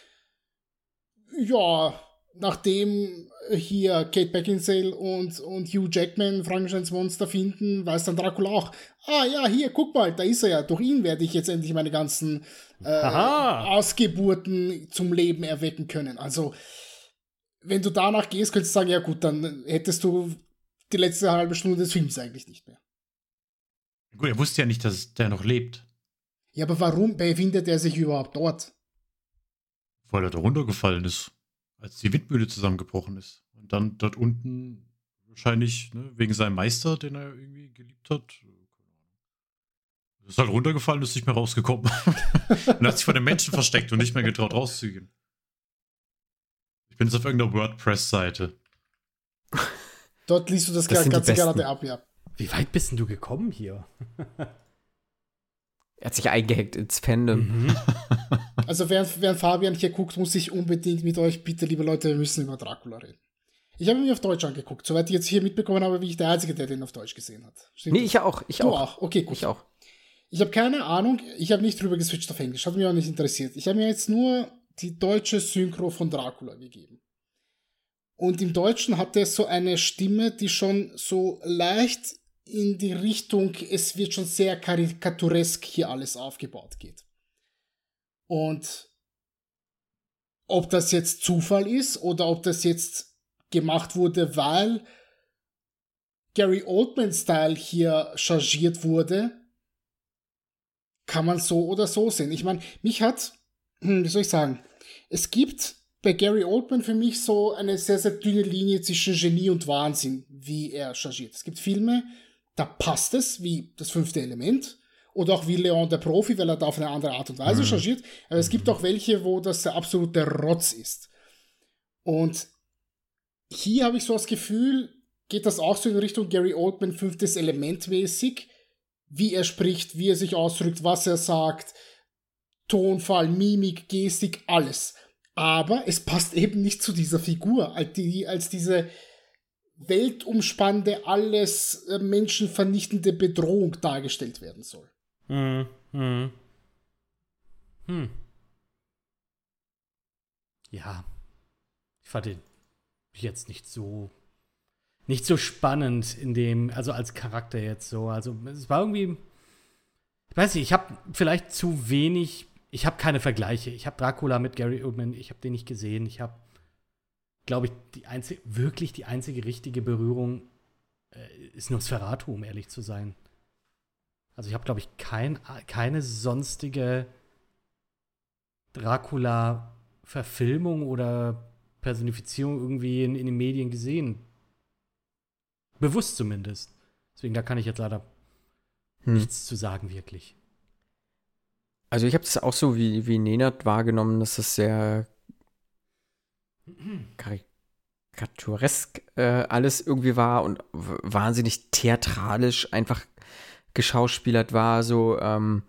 ja, nachdem hier Kate Beckinsale und, und Hugh Jackman Frankensteins Monster finden, weiß dann Dracula auch, ah ja, hier, guck mal, da ist er ja. Durch ihn werde ich jetzt endlich meine ganzen äh, Aha. Ausgeburten zum Leben erwecken können. Also, wenn du danach gehst, könntest du sagen, ja gut, dann hättest du die letzte halbe Stunde des Films eigentlich nicht mehr. Gut, er wusste ja nicht, dass der noch lebt, Ja, aber warum befindet er sich überhaupt dort? weil er da runtergefallen ist, als die Windmühle zusammengebrochen ist. Und dann dort unten wahrscheinlich, ne, wegen seinem Meister, den er irgendwie geliebt hat. Ist halt runtergefallen, ist nicht mehr rausgekommen. Und hat sich vor den Menschen versteckt und nicht mehr getraut rauszugehen. Ich bin jetzt auf irgendeiner WordPress-Seite. Dort liest du das, Das sind die Ganze Besten. gerade ab, ja. Wie weit bist denn du gekommen hier? Er hat sich eingehackt ins Fandom. Mhm. Also während, während Fabian hier guckt, muss ich unbedingt mit euch, bitte, liebe Leute, wir müssen über Dracula reden. Ich habe ihn mir auf Deutsch angeguckt, soweit ich jetzt hier mitbekommen habe, wie ich der Einzige, der den auf Deutsch gesehen hat. Stimmt Nee, das? ich auch. Ich Du auch. auch? Okay, gut. Ich auch. Ich habe keine Ahnung, ich habe nicht drüber geswitcht auf Englisch, hat mich auch nicht interessiert. Ich habe mir jetzt nur die deutsche Synchro von Dracula gegeben. Und im Deutschen hat er so eine Stimme, die schon so leicht in die Richtung, es wird schon sehr karikaturesk hier alles aufgebaut geht. Und ob das jetzt Zufall ist oder ob das jetzt gemacht wurde, weil Gary Oldman-Style hier chargiert wurde, kann man so oder so sehen. Ich meine, mich hat, hm, wie soll ich sagen, es gibt bei Gary Oldman für mich so eine sehr, sehr dünne Linie zwischen Genie und Wahnsinn, wie er chargiert. Es gibt Filme, da passt es, wie Das fünfte Element, oder auch wie Leon der Profi, weil er da auf eine andere Art und Weise mhm. chargiert. Aber es gibt auch welche, wo das der absolute Rotz ist. Und hier habe ich so das Gefühl, geht das auch so in Richtung Gary Oldman fünftes Element mäßig, wie er spricht, wie er sich ausdrückt, was er sagt, Tonfall, Mimik, Gestik, alles. Aber es passt eben nicht zu dieser Figur, als, die, als diese weltumspannende, alles äh, menschenvernichtende Bedrohung dargestellt werden soll. Hm, hm. Hm. Ja. Ich fand den jetzt nicht so nicht so spannend in dem, also als Charakter jetzt so. Also es war irgendwie, ich weiß nicht, ich habe vielleicht zu wenig, ich habe keine Vergleiche. Ich habe Dracula mit Gary Oldman, ich habe den nicht gesehen. Ich habe, glaube ich, die einzige, wirklich die einzige richtige Berührung äh, ist Nosferatu, um ehrlich zu sein. Also ich habe, glaube ich, kein, keine sonstige Dracula-Verfilmung oder Personifizierung irgendwie in, in den Medien gesehen. Bewusst zumindest. Deswegen, da kann ich jetzt leider hm. nichts zu sagen, wirklich. Also ich habe das auch so wie, wie Nenad wahrgenommen, dass das sehr karikaturesk äh, alles irgendwie war und w- wahnsinnig theatralisch einfach geschauspielert war, so ähm,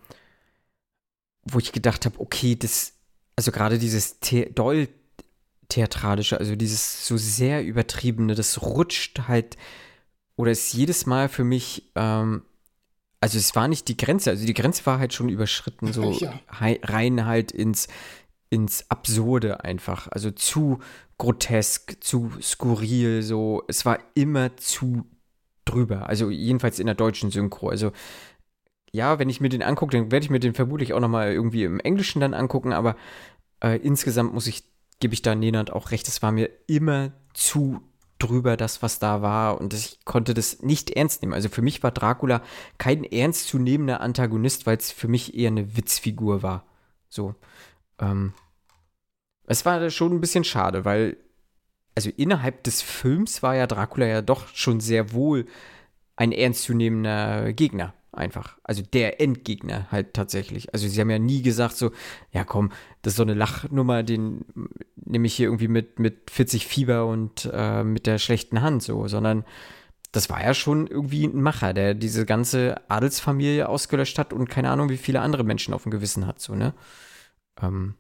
wo ich gedacht habe, okay, das, also gerade dieses The- doll theatralische, also dieses so sehr übertriebene, das rutscht halt oder ist jedes Mal für mich, ähm, also es war nicht die Grenze, also die Grenze war halt schon überschritten, so ja. hei- rein halt ins, ins Absurde einfach, also zu grotesk, zu skurril, so, es war immer zu drüber, also jedenfalls in der deutschen Synchro, also ja, wenn ich mir den angucke, dann werde ich mir den vermutlich auch nochmal irgendwie im Englischen dann angucken, aber äh, insgesamt muss ich, gebe ich da Nenad auch recht, es war mir immer zu drüber, das, was da war, und ich konnte das nicht ernst nehmen. Also für mich war Dracula kein ernstzunehmender Antagonist, weil es für mich eher eine Witzfigur war. So. Ähm, es war schon ein bisschen schade, weil also innerhalb des Films war ja Dracula ja doch schon sehr wohl ein ernstzunehmender Gegner. Einfach. Also der Endgegner halt tatsächlich. Also sie haben ja nie gesagt so, ja komm, das ist so eine Lachnummer, den nehme ich hier irgendwie mit, mit vierzig Fieber und äh, mit der schlechten Hand so, sondern das war ja schon irgendwie ein Macher, der diese ganze Adelsfamilie ausgelöscht hat und keine Ahnung, wie viele andere Menschen auf dem Gewissen hat, so, ne? Ähm,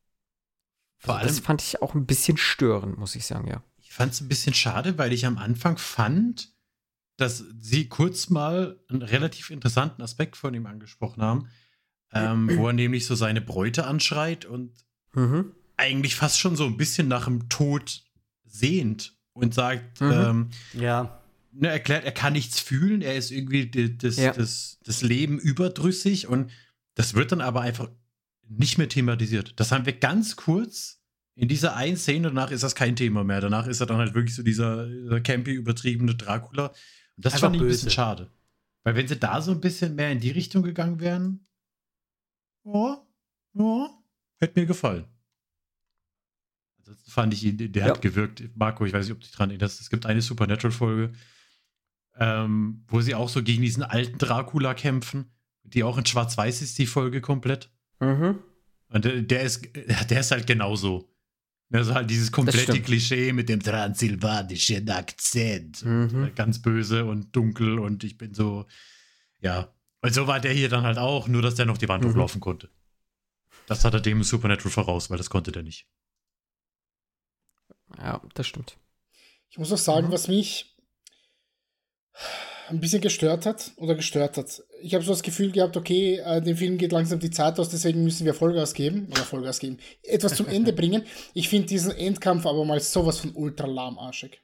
Vor also allem, das fand ich auch ein bisschen störend, muss ich sagen, ja. Ich fand es ein bisschen schade, weil ich am Anfang fand, dass sie kurz mal einen relativ interessanten Aspekt von ihm angesprochen haben, ähm, wo er nämlich so seine Bräute anschreit und Mhm. eigentlich fast schon so ein bisschen nach dem Tod sehnt und sagt, Mhm. ähm, Ja. ne, erklärt, er kann nichts fühlen, er ist irgendwie die, das, Ja. das, das Leben überdrüssig und das wird dann aber einfach nicht mehr thematisiert. Das haben wir ganz kurz in dieser einen Szene, danach ist das kein Thema mehr. Danach ist er dann halt wirklich so dieser, dieser campy, übertriebene Dracula. Und das Einfach fand ich ein böse. bisschen schade. Weil wenn sie da so ein bisschen mehr in die Richtung gegangen wären, ja, ja, hätte mir gefallen. Ansonsten fand ich ihn, der Ja. hat gewirkt. Marco, ich weiß nicht, ob du dich dran erinnerst, es gibt eine Supernatural-Folge, ähm, wo sie auch so gegen diesen alten Dracula kämpfen, die auch in Schwarz-Weiß ist, die Folge komplett. Mhm. Und der, der ist, der ist halt genauso. Also halt dieses komplette stimmt. Klischee mit dem transsilvanischen Akzent. Mhm. Ganz böse und dunkel und ich bin so, ja. Und so war der hier dann halt auch, nur dass der noch die Wand Mhm. hochlaufen konnte. Das hat er dem Supernatural voraus, weil das konnte der nicht. Ja, das stimmt. Ich muss auch sagen, Mhm. was mich ein bisschen gestört hat oder gestört hat. Ich habe so das Gefühl gehabt, okay, äh, dem Film geht langsam die Zeit aus, deswegen müssen wir Vollgas geben oder Vollgas geben, etwas zum Ende bringen. Ich finde diesen Endkampf aber mal sowas von ultra lahmarschig.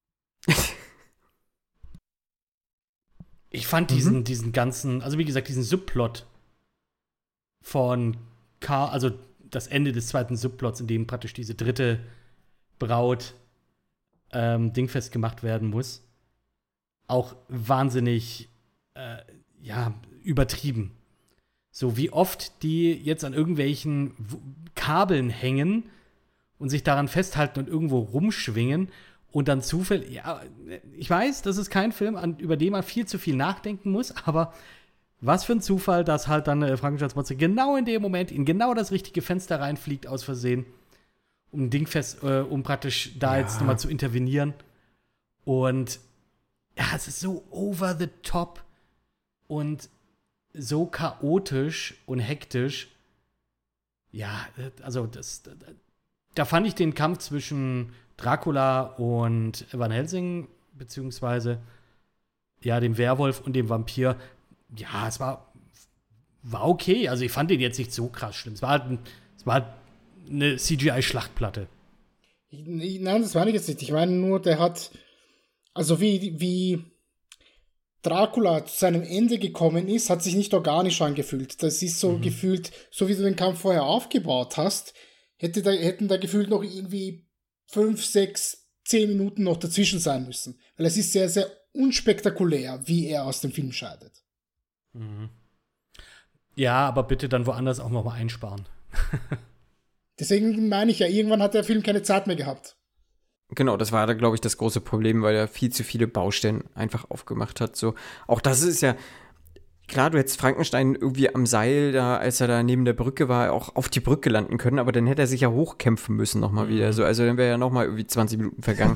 Ich fand Mhm. diesen, diesen ganzen, also wie gesagt, diesen Subplot von K, also das Ende des zweiten Subplots, in dem praktisch diese dritte Braut ähm, dingfest gemacht werden muss, auch wahnsinnig äh, ja, übertrieben. So wie oft die jetzt an irgendwelchen W- Kabeln hängen und sich daran festhalten und irgendwo rumschwingen und dann zufällig, ja, ich weiß, das ist kein Film, an, über den man viel zu viel nachdenken muss, aber was für ein Zufall, dass halt dann äh, Frankensteins Monster genau in dem Moment in genau das richtige Fenster reinfliegt aus Versehen, um dingfest, äh, um praktisch da Ja. jetzt nochmal zu intervenieren. Und ja, es ist so over the top und so chaotisch und hektisch. Ja, also das, da fand ich den Kampf zwischen Dracula und Van Helsing, beziehungsweise ja, dem Werwolf und dem Vampir, ja, es war, war okay. Also ich fand den jetzt nicht so krass schlimm. Es war halt ein, es war halt eine C G I-Schlachtplatte. Nein, das meine ich jetzt nicht. Ich meine nur, der hat, also wie, wie Dracula zu seinem Ende gekommen ist, hat sich nicht organisch angefühlt. Das ist so mhm. gefühlt, so wie du den Kampf vorher aufgebaut hast, hätte da, hätten da gefühlt noch irgendwie fünf, sechs, zehn Minuten noch dazwischen sein müssen. Weil es ist sehr, sehr unspektakulär, wie er aus dem Film scheidet. Mhm. Ja, aber bitte dann woanders auch noch mal einsparen. Deswegen meine ich ja, irgendwann hat der Film keine Zeit mehr gehabt. Genau, das war da, glaube ich, das große Problem, weil er viel zu viele Baustellen einfach aufgemacht hat. So, auch das ist ja, klar, du hättest Frankenstein irgendwie am Seil, da, als er da neben der Brücke war, auch auf die Brücke landen können, aber dann hätte er sich ja hochkämpfen müssen nochmal mhm. wieder. So, also dann wäre ja nochmal irgendwie zwanzig Minuten vergangen.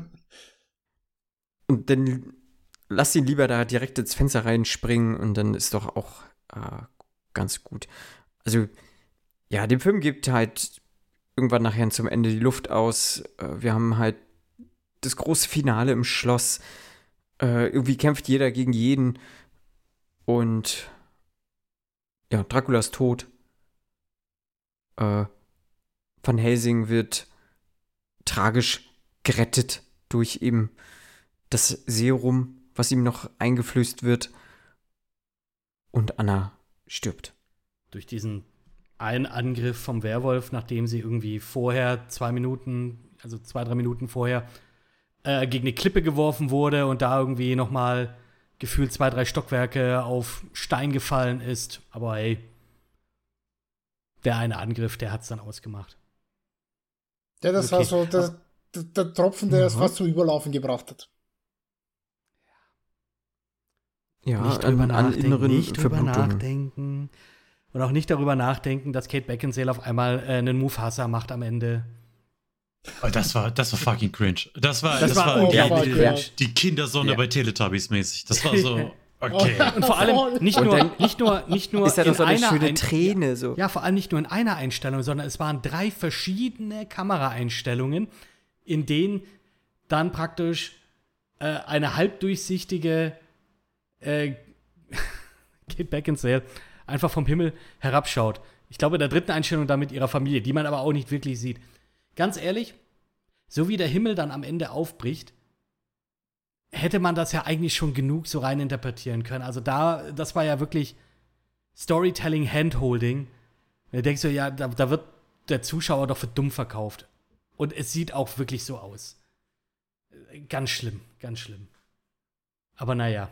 Und dann lass ihn lieber da direkt ins Fenster reinspringen und dann ist doch auch äh, ganz gut. Also, ja, dem Film gibt halt irgendwann nachher zum Ende die Luft aus. Äh, wir haben halt das große Finale im Schloss. Äh, irgendwie kämpft jeder gegen jeden. Und ja, Dracula ist tot. Äh, Van Helsing wird tragisch gerettet durch eben das Serum, was ihm noch eingeflößt wird. Und Anna stirbt. Durch diesen einen Angriff vom Werwolf, nachdem sie irgendwie vorher zwei Minuten, also zwei, drei Minuten vorher, äh, gegen eine Klippe geworfen wurde und da irgendwie noch mal gefühlt zwei, drei Stockwerke auf Stein gefallen ist. Aber hey, der eine Angriff, der hat's dann ausgemacht. Ja, das okay. war so der, der, der Tropfen, der mhm. es fast zum Überlaufen gebracht hat. Ja, nicht drüber an, nachdenken, an inneren nicht drüber Verblutungen. nachdenken. Und auch nicht darüber nachdenken, dass Kate Beckinsale auf einmal äh, einen Mufasa macht am Ende. Oh, das war, das war fucking cringe. Das war, das das war war unglaublich die, cringe. die Kindersonne Ja. bei Teletubbies mäßig. Das war so, okay. Und vor allem nicht Und nur, dann nicht nur, nicht nur ist ja doch in so eine einer schöne Ein- Träne. So. Ja, vor allem nicht nur in einer Einstellung, sondern es waren drei verschiedene Kameraeinstellungen, in denen dann praktisch äh, eine halbdurchsichtige äh, Kate Beckinsale einfach vom Himmel herabschaut. Ich glaube, in der dritten Einstellung dann mit ihrer Familie, die man aber auch nicht wirklich sieht. Ganz ehrlich, so wie der Himmel dann am Ende aufbricht, hätte man das ja eigentlich schon genug so rein interpretieren können. Also da, das war ja wirklich Storytelling, Handholding. Da denkst du, ja, da, da wird der Zuschauer doch für dumm verkauft. Und es sieht auch wirklich so aus. Ganz schlimm, ganz schlimm. Aber naja.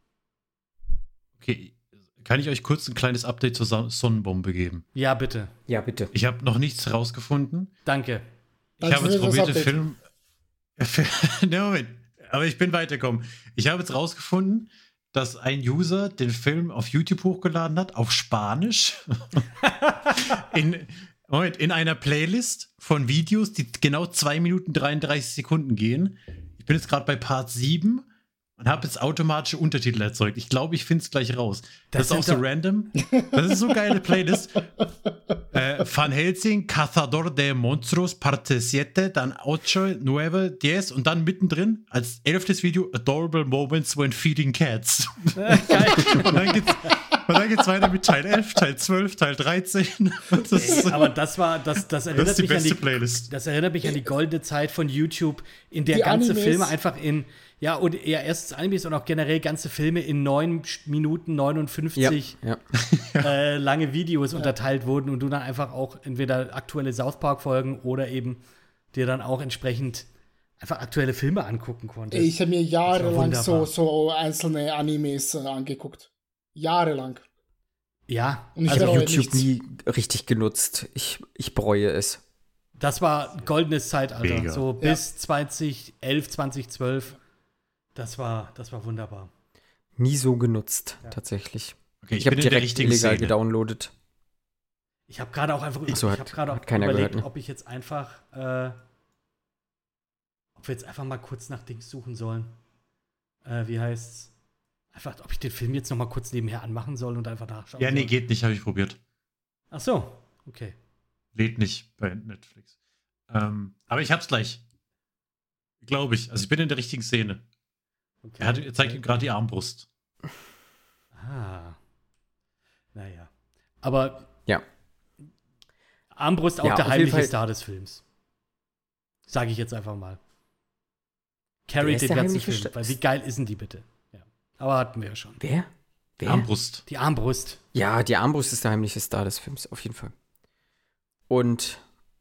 Okay, kann ich euch kurz ein kleines Update zur Son- Sonnenbombe geben? Ja, bitte. Ja, bitte. Ich habe noch nichts rausgefunden. Danke. Ich Danke habe für jetzt das probiert, den Update. Film. Ne, Moment. Aber ich bin weitergekommen. Ich habe jetzt rausgefunden, dass ein User den Film auf YouTube hochgeladen hat, auf Spanisch. in, Moment, in einer Playlist von Videos, die genau zwei Minuten dreiunddreißig Sekunden gehen. Ich bin jetzt gerade bei Part sieben und habe jetzt automatische Untertitel erzeugt. Ich glaube, ich finde es gleich raus. Das, das ist auch so random. Das ist so eine geile Playlist. äh, Van Helsing, Cazador de Monstruos, Parte siete, dann ocho, nueve, diez und dann mittendrin als elftes Video Adorable Moments when Feeding Cats. und dann geht's Und dann geht's weiter mit Teil elf, Teil zwölf, Teil dreizehn. Das ist, Ey, aber das war, das, das erinnert das ist die mich an beste die, Playlist. Das erinnert mich an die goldene Zeit von YouTube, in der Die ganze Animes. Filme einfach in, ja, und ja, erstens Animes und auch generell ganze Filme in neun Minuten neunundfünfzig Ja, ja. äh, lange Videos unterteilt wurden und du dann einfach auch entweder aktuelle South Park-Folgen oder eben dir dann auch entsprechend einfach aktuelle Filme angucken konntest. Ich habe mir jahrelang so, wunderbar. so einzelne Animes äh, angeguckt. Jahrelang. Ja, Und ich also bereue YouTube nichts. nie richtig genutzt. Ich, ich bereue es. Das war ein goldenes Zeitalter. Mega. So Ja. bis zwanzig elf, zwanzig zwölf. Das war, das war wunderbar. Nie so genutzt, Ja. tatsächlich. Okay, Ich habe bin in der direkt richtigen illegal Szene. gedownloadet. Ich habe gerade auch einfach Ach so, ich hat- habe gerade auch hat keiner überlegt, gehört, ne? ob ich jetzt einfach, äh, ob wir jetzt einfach mal kurz nach Dings suchen sollen. Äh, wie heißt's? Einfach, ob ich den Film jetzt noch mal kurz nebenher anmachen soll und einfach nachschauen Ja, nee, soll. geht nicht, habe ich probiert. Ach so, okay. Lädt nicht bei Netflix. Ähm, aber ich hab's gleich. Glaube ich. Also ich bin in der richtigen Szene. okay. Er, hat, er zeigt ihm gerade die Armbrust. Ah. Naja. Aber Ja. Armbrust auch Ja, der auf jeden heimliche Fall- Star des Films. Sage ich jetzt einfach mal. Wer Carrie ist den der ganzen heimliche Film. Sta- Weil wie geil ist denn die bitte? Ja. Aber hatten wir ja schon. Wer? Wer? Armbrust. Die Armbrust. Ja, die Armbrust ist der heimliche Star des Films, auf jeden Fall. Und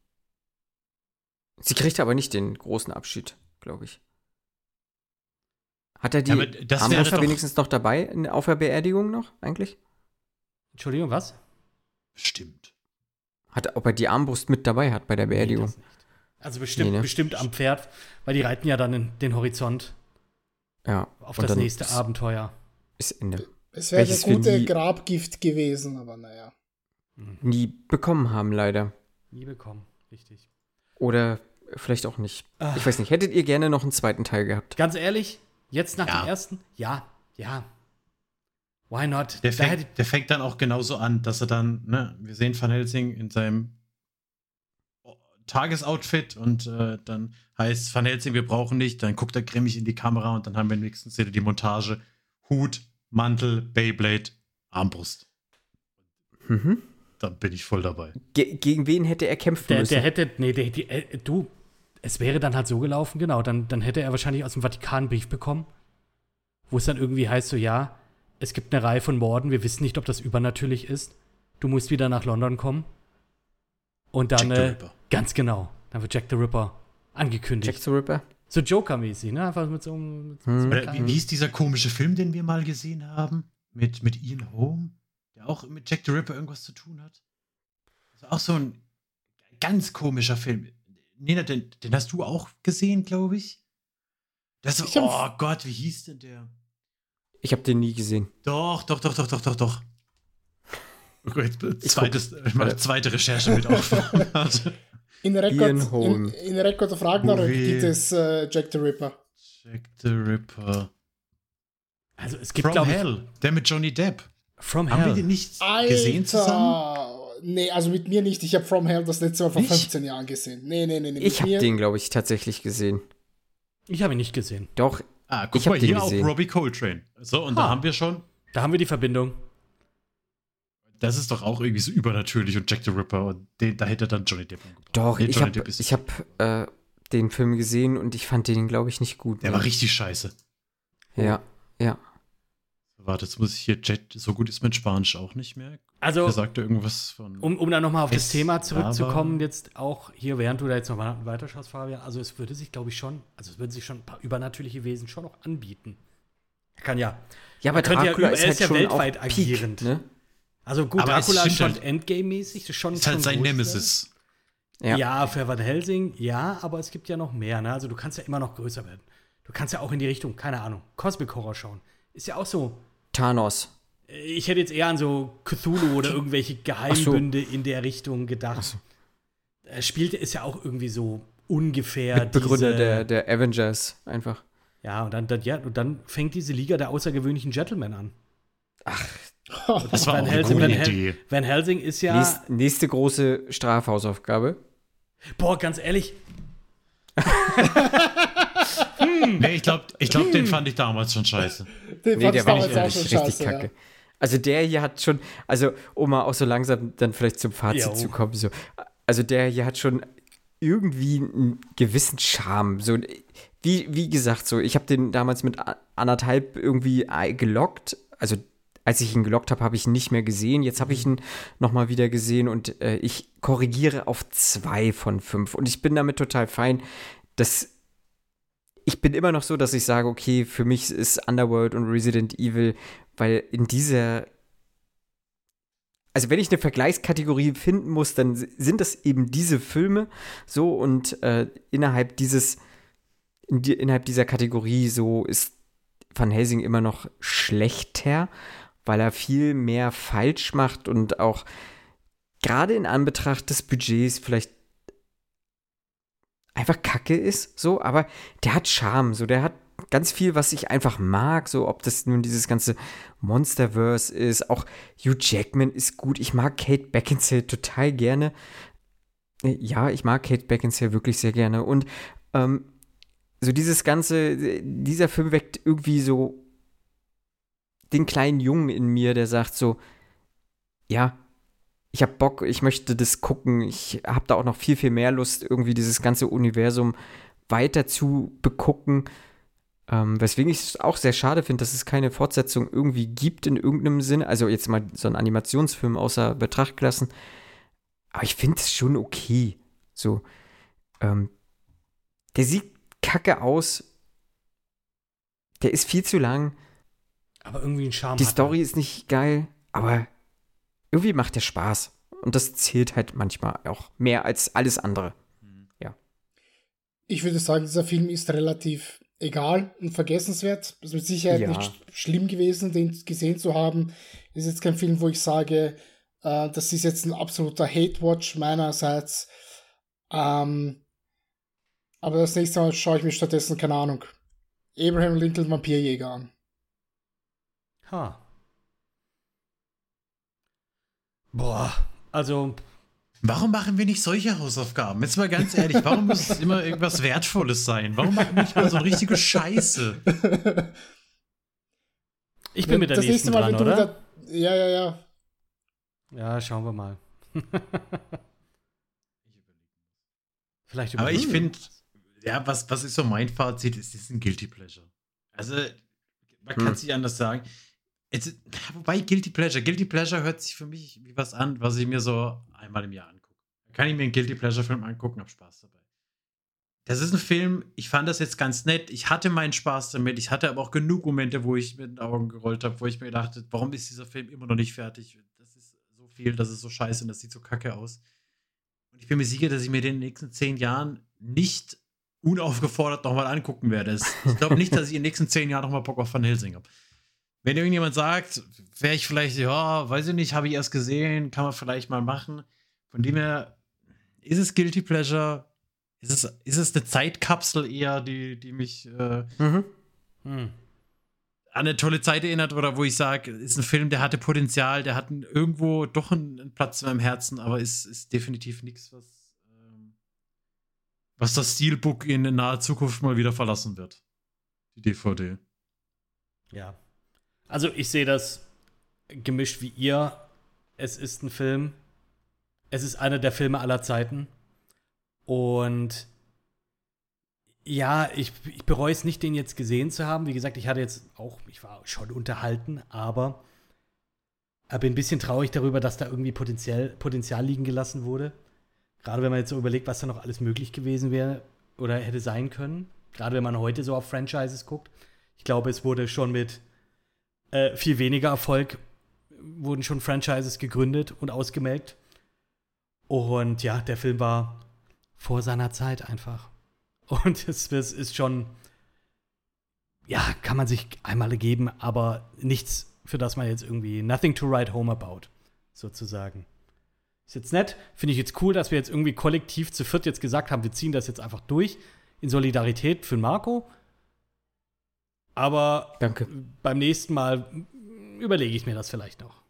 sie kriegt aber nicht den großen Abschied, glaube ich. Hat er die Ja, aber das wäre Armbrust doch- wenigstens noch dabei in, auf der Beerdigung noch, eigentlich? Entschuldigung, was? Stimmt. Hat, ob er die Armbrust mit dabei hat bei der Nee, Beerdigung? das nicht. Also bestimmt, Nee, ne? bestimmt am Pferd, weil die reiten ja dann in den Horizont Ja. auf und das dann nächste ist- Abenteuer. Ist Ende. Es wäre eine Welches wir gute nie- Grabgift gewesen, aber naja. Nie bekommen haben, leider. Nie bekommen, richtig. Oder vielleicht auch nicht. Ah. Ich weiß nicht. Hättet ihr gerne noch einen zweiten Teil gehabt? Ganz ehrlich, jetzt nach Ja. dem ersten? Ja, ja. Why not? Der Da hätte fängt, der fängt dann auch genauso an, dass er dann, ne, wir sehen Van Helsing in seinem Tagesoutfit und äh, dann heißt Van Helsing, wir brauchen nicht, dann guckt er grimmig in die Kamera und dann haben wir in der nächsten Szene die Montage. Hut, Mantel, Beyblade, Armbrust. Mhm. Dann bin ich voll dabei. Ge gegen wen hätte er kämpfen Der, müssen? der hätte, nee, der, die, äh, du, es wäre dann halt so gelaufen, genau, dann, dann hätte er wahrscheinlich aus dem Vatikan einen Brief bekommen, wo es dann irgendwie heißt, so, ja, es gibt eine Reihe von Morden, wir wissen nicht, ob das übernatürlich ist, du musst wieder nach London kommen. Und dann, Jack the äh, Ripper. ganz genau, dann wird Jack the Ripper angekündigt. Jack the Ripper? So Joker-mäßig, ne, einfach mit so einem, mit so einem Hm. Oder wie, wie ist dieser komische Film, den wir mal gesehen haben? Mit, mit Ian Holm, der auch mit Jack the Ripper irgendwas zu tun hat? Das ist auch so ein ganz komischer Film. Nena, den, den hast du auch gesehen, glaube ich? Das Ich ist, oh hab- Gott, wie hieß denn der? Ich habe den nie gesehen. Doch, doch, doch, doch, doch, doch, doch. Gut, Ich zweites, ich mache zweite Recherche mit auf. Warte. In Record, Ian Holm. in, in Record of Ragnarök Movie. gibt es äh, Jack the Ripper. Jack the Ripper. Also es gibt, From glaube ich, Hell, der mit Johnny Depp. From Haben wir Hell. den nicht gesehen zusammen? Alter! Nee, also mit mir nicht. Ich habe From Hell das letzte Mal vor Nicht? fünfzehn Jahren gesehen. Nee, nee, nee. nee. Ich mit habe mir- den, glaube ich, tatsächlich gesehen. Ich habe ihn nicht gesehen. Doch, Ah, guck Ich hab mal den hier auch gesehen. Robbie Coltrane. So, und Ha. da haben wir schon, Da haben wir die Verbindung. das ist doch auch irgendwie so übernatürlich und Jack the Ripper und den, da hätte dann Johnny Depp umgebracht. doch, Nee, ich Johnny habe Depp ist- ich hab, äh, den Film gesehen und ich fand den, glaube ich, nicht gut. Der war richtig scheiße. Ja, ja. Warte, jetzt muss ich hier, Jet, so gut ist mein Spanisch auch nicht mehr. Also, Der sagte irgendwas von. um, um dann nochmal auf das Es Thema zurückzukommen, aber- jetzt auch hier, während du da jetzt noch mal weiterschaust, Fabian, also es würde sich, glaube ich, schon, also es würden sich schon ein paar übernatürliche Wesen schon noch anbieten. Er kann ja. Ja, aber Man könnte ja Dracula über- ist er halt ist ja schon weltweit auch Peak, agierend. ne? Also gut, Aber es Dracula ist stimmt schon halt. Endgame-mäßig, ist schon ist halt schon sein groß, Nemesis. Ja. Ja, für Van Helsing, ja, aber es gibt ja noch mehr, ne? Also du kannst ja immer noch größer werden. Du kannst ja auch in die Richtung, keine Ahnung, Cosmic Horror schauen. Ist ja auch so. Thanos. Ich hätte jetzt eher an so Cthulhu oder irgendwelche Geheimbünde in der Richtung gedacht. Er spielt, ist ja auch irgendwie so ungefähr Mitbegründer diese, der, der Avengers einfach. Ja, und dann, dann, ja, und dann fängt diese Liga der außergewöhnlichen Gentlemen an. Das war Van auch eine Helsing, gute Van, Hel Idee. Van Helsing ist ja. Nächst, nächste große Strafhausaufgabe. Boah, ganz ehrlich, Nee, ich glaube, ich glaub, den fand ich damals schon scheiße. Den Nee, fand der ich war damals nicht auch richtig, schon richtig scheiße, kacke. Also der hier hat schon, also um mal auch so langsam dann vielleicht zum Fazit Jo. zu kommen, so, also der hier hat schon irgendwie einen gewissen Charme. So, wie, wie gesagt, so, ich habe den damals mit a- anderthalb irgendwie äh, gelockt. Also als ich ihn gelockt habe, habe ich ihn nicht mehr gesehen. Jetzt habe ich ihn noch mal wieder gesehen und äh, ich korrigiere auf zwei von fünf. Und ich bin damit total fein, dass ich bin immer noch so, dass ich sage, okay, für mich ist Underworld und Resident Evil, weil in dieser also wenn ich eine Vergleichskategorie finden muss, dann sind das eben diese Filme so und äh, innerhalb dieses, in die, innerhalb dieser Kategorie so ist Van Helsing immer noch schlechter, weil er viel mehr falsch macht und auch gerade in Anbetracht des Budgets vielleicht einfach kacke ist, so, aber der hat Charme, so, der hat ganz viel, was ich einfach mag, so ob das nun dieses ganze Monsterverse ist, auch Hugh Jackman ist gut, ich mag Kate Beckinsale total gerne, ja, ich mag Kate Beckinsale wirklich sehr gerne und ähm, so dieses ganze, dieser Film weckt irgendwie so den kleinen Jungen in mir, der sagt so, ja, ich hab Bock, ich möchte das gucken, ich hab da auch noch viel, viel mehr Lust, irgendwie dieses ganze Universum weiter zu begucken. Ähm, weswegen ich es auch sehr schade finde, dass es keine Fortsetzung irgendwie gibt in irgendeinem Sinne. Also jetzt mal so einen Animationsfilm außer Betracht gelassen. Aber ich finde es schon okay. So, ähm, der sieht kacke aus. Der ist viel zu lang. Aber irgendwie ein Charme. Die hat Story er. ist nicht geil, aber irgendwie macht der Spaß. Und das zählt halt manchmal auch mehr als alles andere. Ich würde sagen, dieser Film ist relativ egal und vergessenswert. Es ist mit Sicherheit Ja. nicht sch- schlimm gewesen, den gesehen zu haben. Ist jetzt kein Film, wo ich sage, äh, das ist jetzt ein absoluter Hate-Watch meinerseits. Ähm, aber das nächste Mal schaue ich mir stattdessen, keine Ahnung, Abraham Lincoln Vampirjäger an. Ha. Boah, also Warum machen wir nicht solche Hausaufgaben? Jetzt mal ganz ehrlich, warum muss es immer irgendwas Wertvolles sein? Warum machen wir nicht mal so richtige Scheiße? ich bin mit der das nächsten nächste Mal, dran, wenn du oder? mit der, ja, ja, ja. Ja, schauen wir mal. Vielleicht Aber ich überlegen. finde, ja, was, was ist so mein Fazit? Es ist ein Guilty Pleasure. Also, man kann es nicht anders sagen. Jetzt, wobei Guilty Pleasure, Guilty Pleasure hört sich für mich wie was an, was ich mir so einmal im Jahr angucke. Da kann ich mir einen Guilty Pleasure Film angucken, hab Spaß dabei. Das ist ein Film, ich fand das jetzt ganz nett, ich hatte meinen Spaß damit, ich hatte aber auch genug Momente, wo ich mit den Augen gerollt habe, wo ich mir gedacht habe, warum ist dieser Film immer noch nicht fertig? Das ist so viel, das ist so scheiße und das sieht so kacke aus. Und ich bin mir sicher, dass ich mir den in den nächsten zehn Jahren nicht unaufgefordert nochmal angucken werde. Ich glaube nicht, dass ich in den nächsten zehn Jahren nochmal Bock auf Van Helsing habe. Wenn irgendjemand sagt, wäre ich vielleicht, ja, weiß ich nicht, habe ich erst gesehen, kann man vielleicht mal machen. Von dem her, ist es Guilty Pleasure? Ist es, ist es eine Zeitkapsel eher, die, die mich äh, Mhm. Hm. an eine tolle Zeit erinnert oder wo ich sage, ist ein Film, der hatte Potenzial, der hat irgendwo doch einen, einen Platz in meinem Herzen, aber ist, ist definitiv nichts, was, ähm, was das Steelbook in naher Zukunft mal wieder verlassen wird. Die D V D. Ja. Also ich sehe das gemischt wie ihr. Es ist ein Film. Es ist einer der Filme aller Zeiten. Und ja, ich, ich bereue es nicht, den jetzt gesehen zu haben. Wie gesagt, ich hatte jetzt auch, ich war schon unterhalten, aber ich bin ein bisschen traurig darüber, dass da irgendwie Potenzial, Potenzial liegen gelassen wurde. Gerade wenn man jetzt so überlegt, was da noch alles möglich gewesen wäre oder hätte sein können. Gerade wenn man heute so auf Franchises guckt. Ich glaube, es wurde schon mit Äh, viel weniger Erfolg wurden schon Franchises gegründet und ausgemelkt. Und ja, der Film war vor seiner Zeit einfach. Und es, es ist schon, ja, kann man sich einmal geben, aber nichts, für das man jetzt irgendwie, nothing to write home about, sozusagen. Ist jetzt nett, finde ich jetzt cool, dass wir jetzt irgendwie kollektiv zu viert jetzt gesagt haben, wir ziehen das jetzt einfach durch, in Solidarität für Marco. Aber Danke. beim nächsten Mal überlege ich mir das vielleicht noch.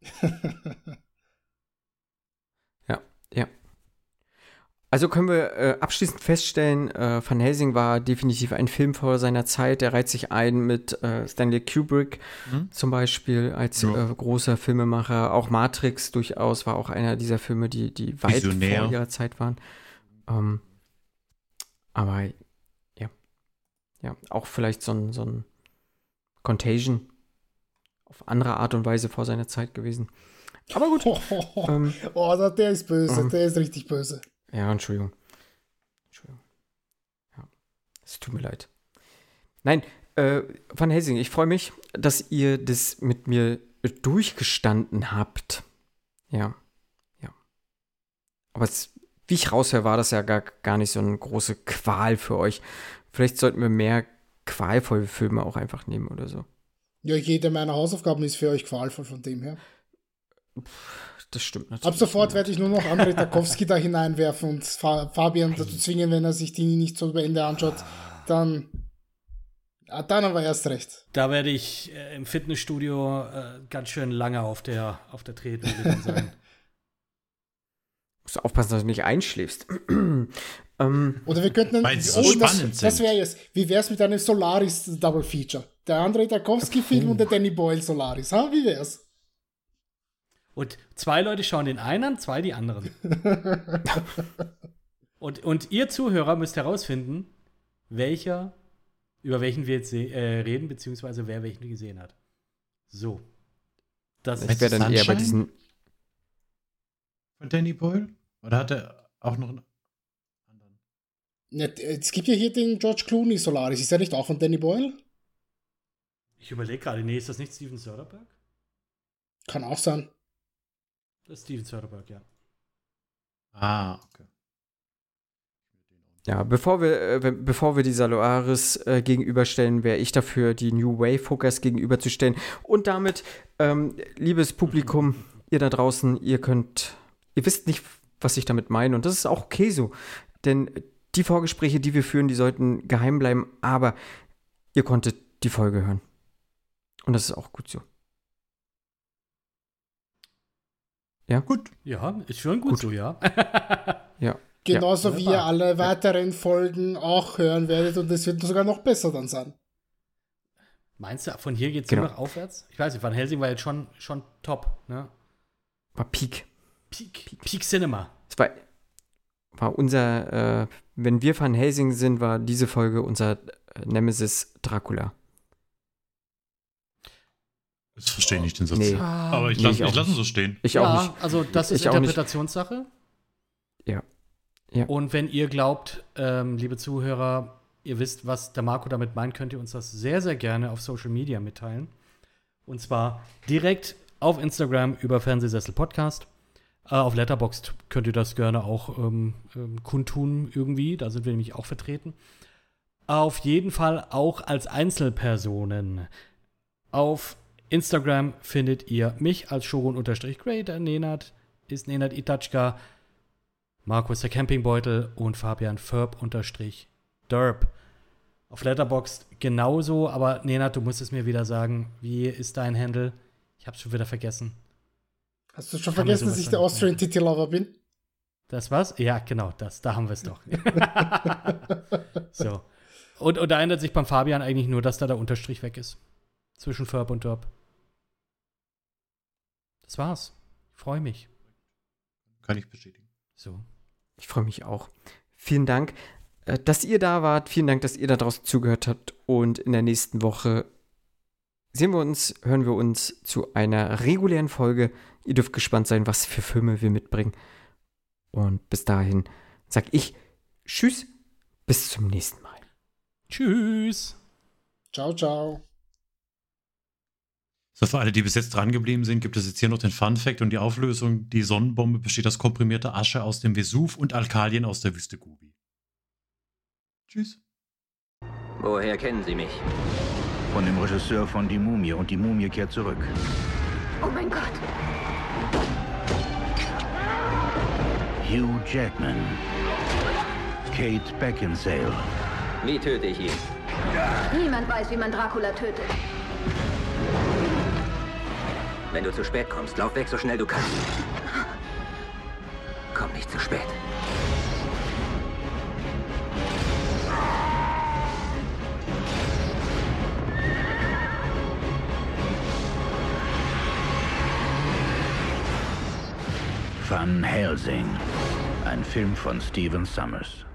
Ja, ja. Also können wir äh, abschließend feststellen, äh, Van Helsing war definitiv ein Film vor seiner Zeit. Der reiht sich ein mit äh, Stanley Kubrick Mhm. zum Beispiel als Ja. äh, großer Filmemacher. Auch Matrix durchaus war auch einer dieser Filme, die, die weit Visionär. vor ihrer Zeit waren. Ähm, aber ja, ja, auch vielleicht so ein, so ein Contagion auf andere Art und Weise vor seiner Zeit gewesen. Aber gut. ähm, Oh, der der ist böse, ähm. der ist richtig böse. Ja, Entschuldigung. Entschuldigung. Ja, es tut mir leid. Nein, äh, Van Helsing, ich freue mich, dass ihr das mit mir durchgestanden habt. Ja. Ja. Aber es, wie ich raushöre, war das ja gar, gar nicht so eine große Qual für euch. Vielleicht sollten wir mehr qualvolle Filme auch einfach nehmen oder so. Ja, jede meiner Hausaufgaben ist für euch qualvoll von dem her. Das stimmt natürlich. Ab sofort werde ich nur noch Andrei Tarkowski da hineinwerfen und Fa- Fabian dazu zwingen, wenn er sich die nicht so zu Ende anschaut, dann, ja, dann aber erst recht. Da werde ich äh, im Fitnessstudio äh, ganz schön lange auf der, auf der Tretmühle sein. Musst du aufpassen, dass du nicht einschläfst. ähm, Oder wir könnten dann, Weil sie so das, spannend das sind. wäre jetzt, wie wäre es mit einem Solaris Double Feature? Der Andrei Tarkowski-Film und der Danny Boyle Solaris, ha? Wie wär's? Und zwei Leute schauen den einen an, zwei die anderen. und, und ihr Zuhörer müsst herausfinden, welcher, über welchen wir jetzt se- äh, reden, beziehungsweise wer welchen gesehen hat. So. Das ich wäre dann eher bei Sunshine? diesen. Von Danny Boyle? Oder hat er auch noch einen anderen? Ja, es gibt ja hier den George Clooney Solaris, ist der nicht auch von Danny Boyle? Ich überlege gerade, nee, ist das nicht Steven Soderbergh? Kann auch sein. Das ist Steven Soderbergh, ja. Ah, okay. Ja, bevor wir, äh, bevor wir die Solaris äh, gegenüberstellen, wäre ich dafür, die New Wave Focus gegenüberzustellen. Und damit, ähm, liebes Publikum, ihr da draußen, ihr könnt, ihr wisst nicht, was ich damit meine. Und das ist auch okay so. Denn die Vorgespräche, die wir führen, die sollten geheim bleiben. Aber ihr konntet die Folge hören. Und das ist auch gut so. Ja? Gut. Ja, ist schon gut, Gut. so, ja. Ja. Genauso Ja, wie ihr wunderbar. alle weiteren Folgen auch hören werdet und es wird sogar noch besser dann sein. Meinst du, von hier geht es Genau. nur noch aufwärts? Ich weiß nicht, Van Helsing war jetzt schon, schon top, ne? War Peak. Peak, Peak Cinema. Es war, war unser, äh, wenn wir Van Helsing sind, war diese Folge unser äh, Nemesis Dracula. Das verstehe ich nicht, den Satz. Nee. Aber ich Nee, lasse ich auch ich lass ihn nicht. so stehen. Ich ja, auch nicht. also das ist Ich auch nicht. Interpretationssache. Ja. Ja. Und wenn ihr glaubt, ähm, liebe Zuhörer, ihr wisst, was der Marco damit meint, könnt ihr uns das sehr, sehr gerne auf Social Media mitteilen. Und zwar direkt auf Instagram über Fernsehsessel Podcast. Äh, auf Letterboxd könnt ihr das gerne auch ähm, ähm, kundtun irgendwie. Da sind wir nämlich auch vertreten. Auf jeden Fall auch als Einzelpersonen. Auf Instagram findet ihr mich als Shogun-Grey, der Nenad ist Nenad Itachka, Markus der Campingbeutel und Fabian Ferb-Derp. Auf Letterboxd genauso, aber Nenad, du musst es mir wieder sagen. Wie ist dein Handle? Ich hab's schon wieder vergessen. Hast du schon Kann mir vergessen, dass sowas ich der nicht Austrian Titty Lover bin? Das was? Ja, genau, das, da haben wir es doch. So. Und, und da ändert sich beim Fabian eigentlich nur, dass da der Unterstrich weg ist. Zwischen Ferb und Derp. Das war's. Ich freue mich. Kann ich bestätigen. So. Ich freue mich auch. Vielen Dank, äh, dass ihr da wart. Vielen Dank, dass ihr da draußen zugehört habt. Und in der nächsten Woche sehen wir uns, hören wir uns zu einer regulären Folge. Ihr dürft gespannt sein, was für Filme wir mitbringen. Und bis dahin sag ich Tschüss, bis zum nächsten Mal. Tschüss. Ciao, ciao. So, für alle, die bis jetzt dran geblieben sind, gibt es jetzt hier noch den Fun-Fact und die Auflösung. Die Sonnenbombe besteht aus komprimierter Asche aus dem Vesuv und Alkalien aus der Wüste Gobi. Tschüss. Woher kennen Sie mich? Von dem Regisseur von Die Mumie und Die Mumie kehrt zurück. Oh mein Gott. Hugh Jackman. Kate Beckinsale. Wie töte ich ihn? Niemand weiß, wie man Dracula tötet. Wenn du zu spät kommst, lauf weg, so schnell du kannst. Komm nicht zu spät. Van Helsing. Ein Film von Stephen Sommers.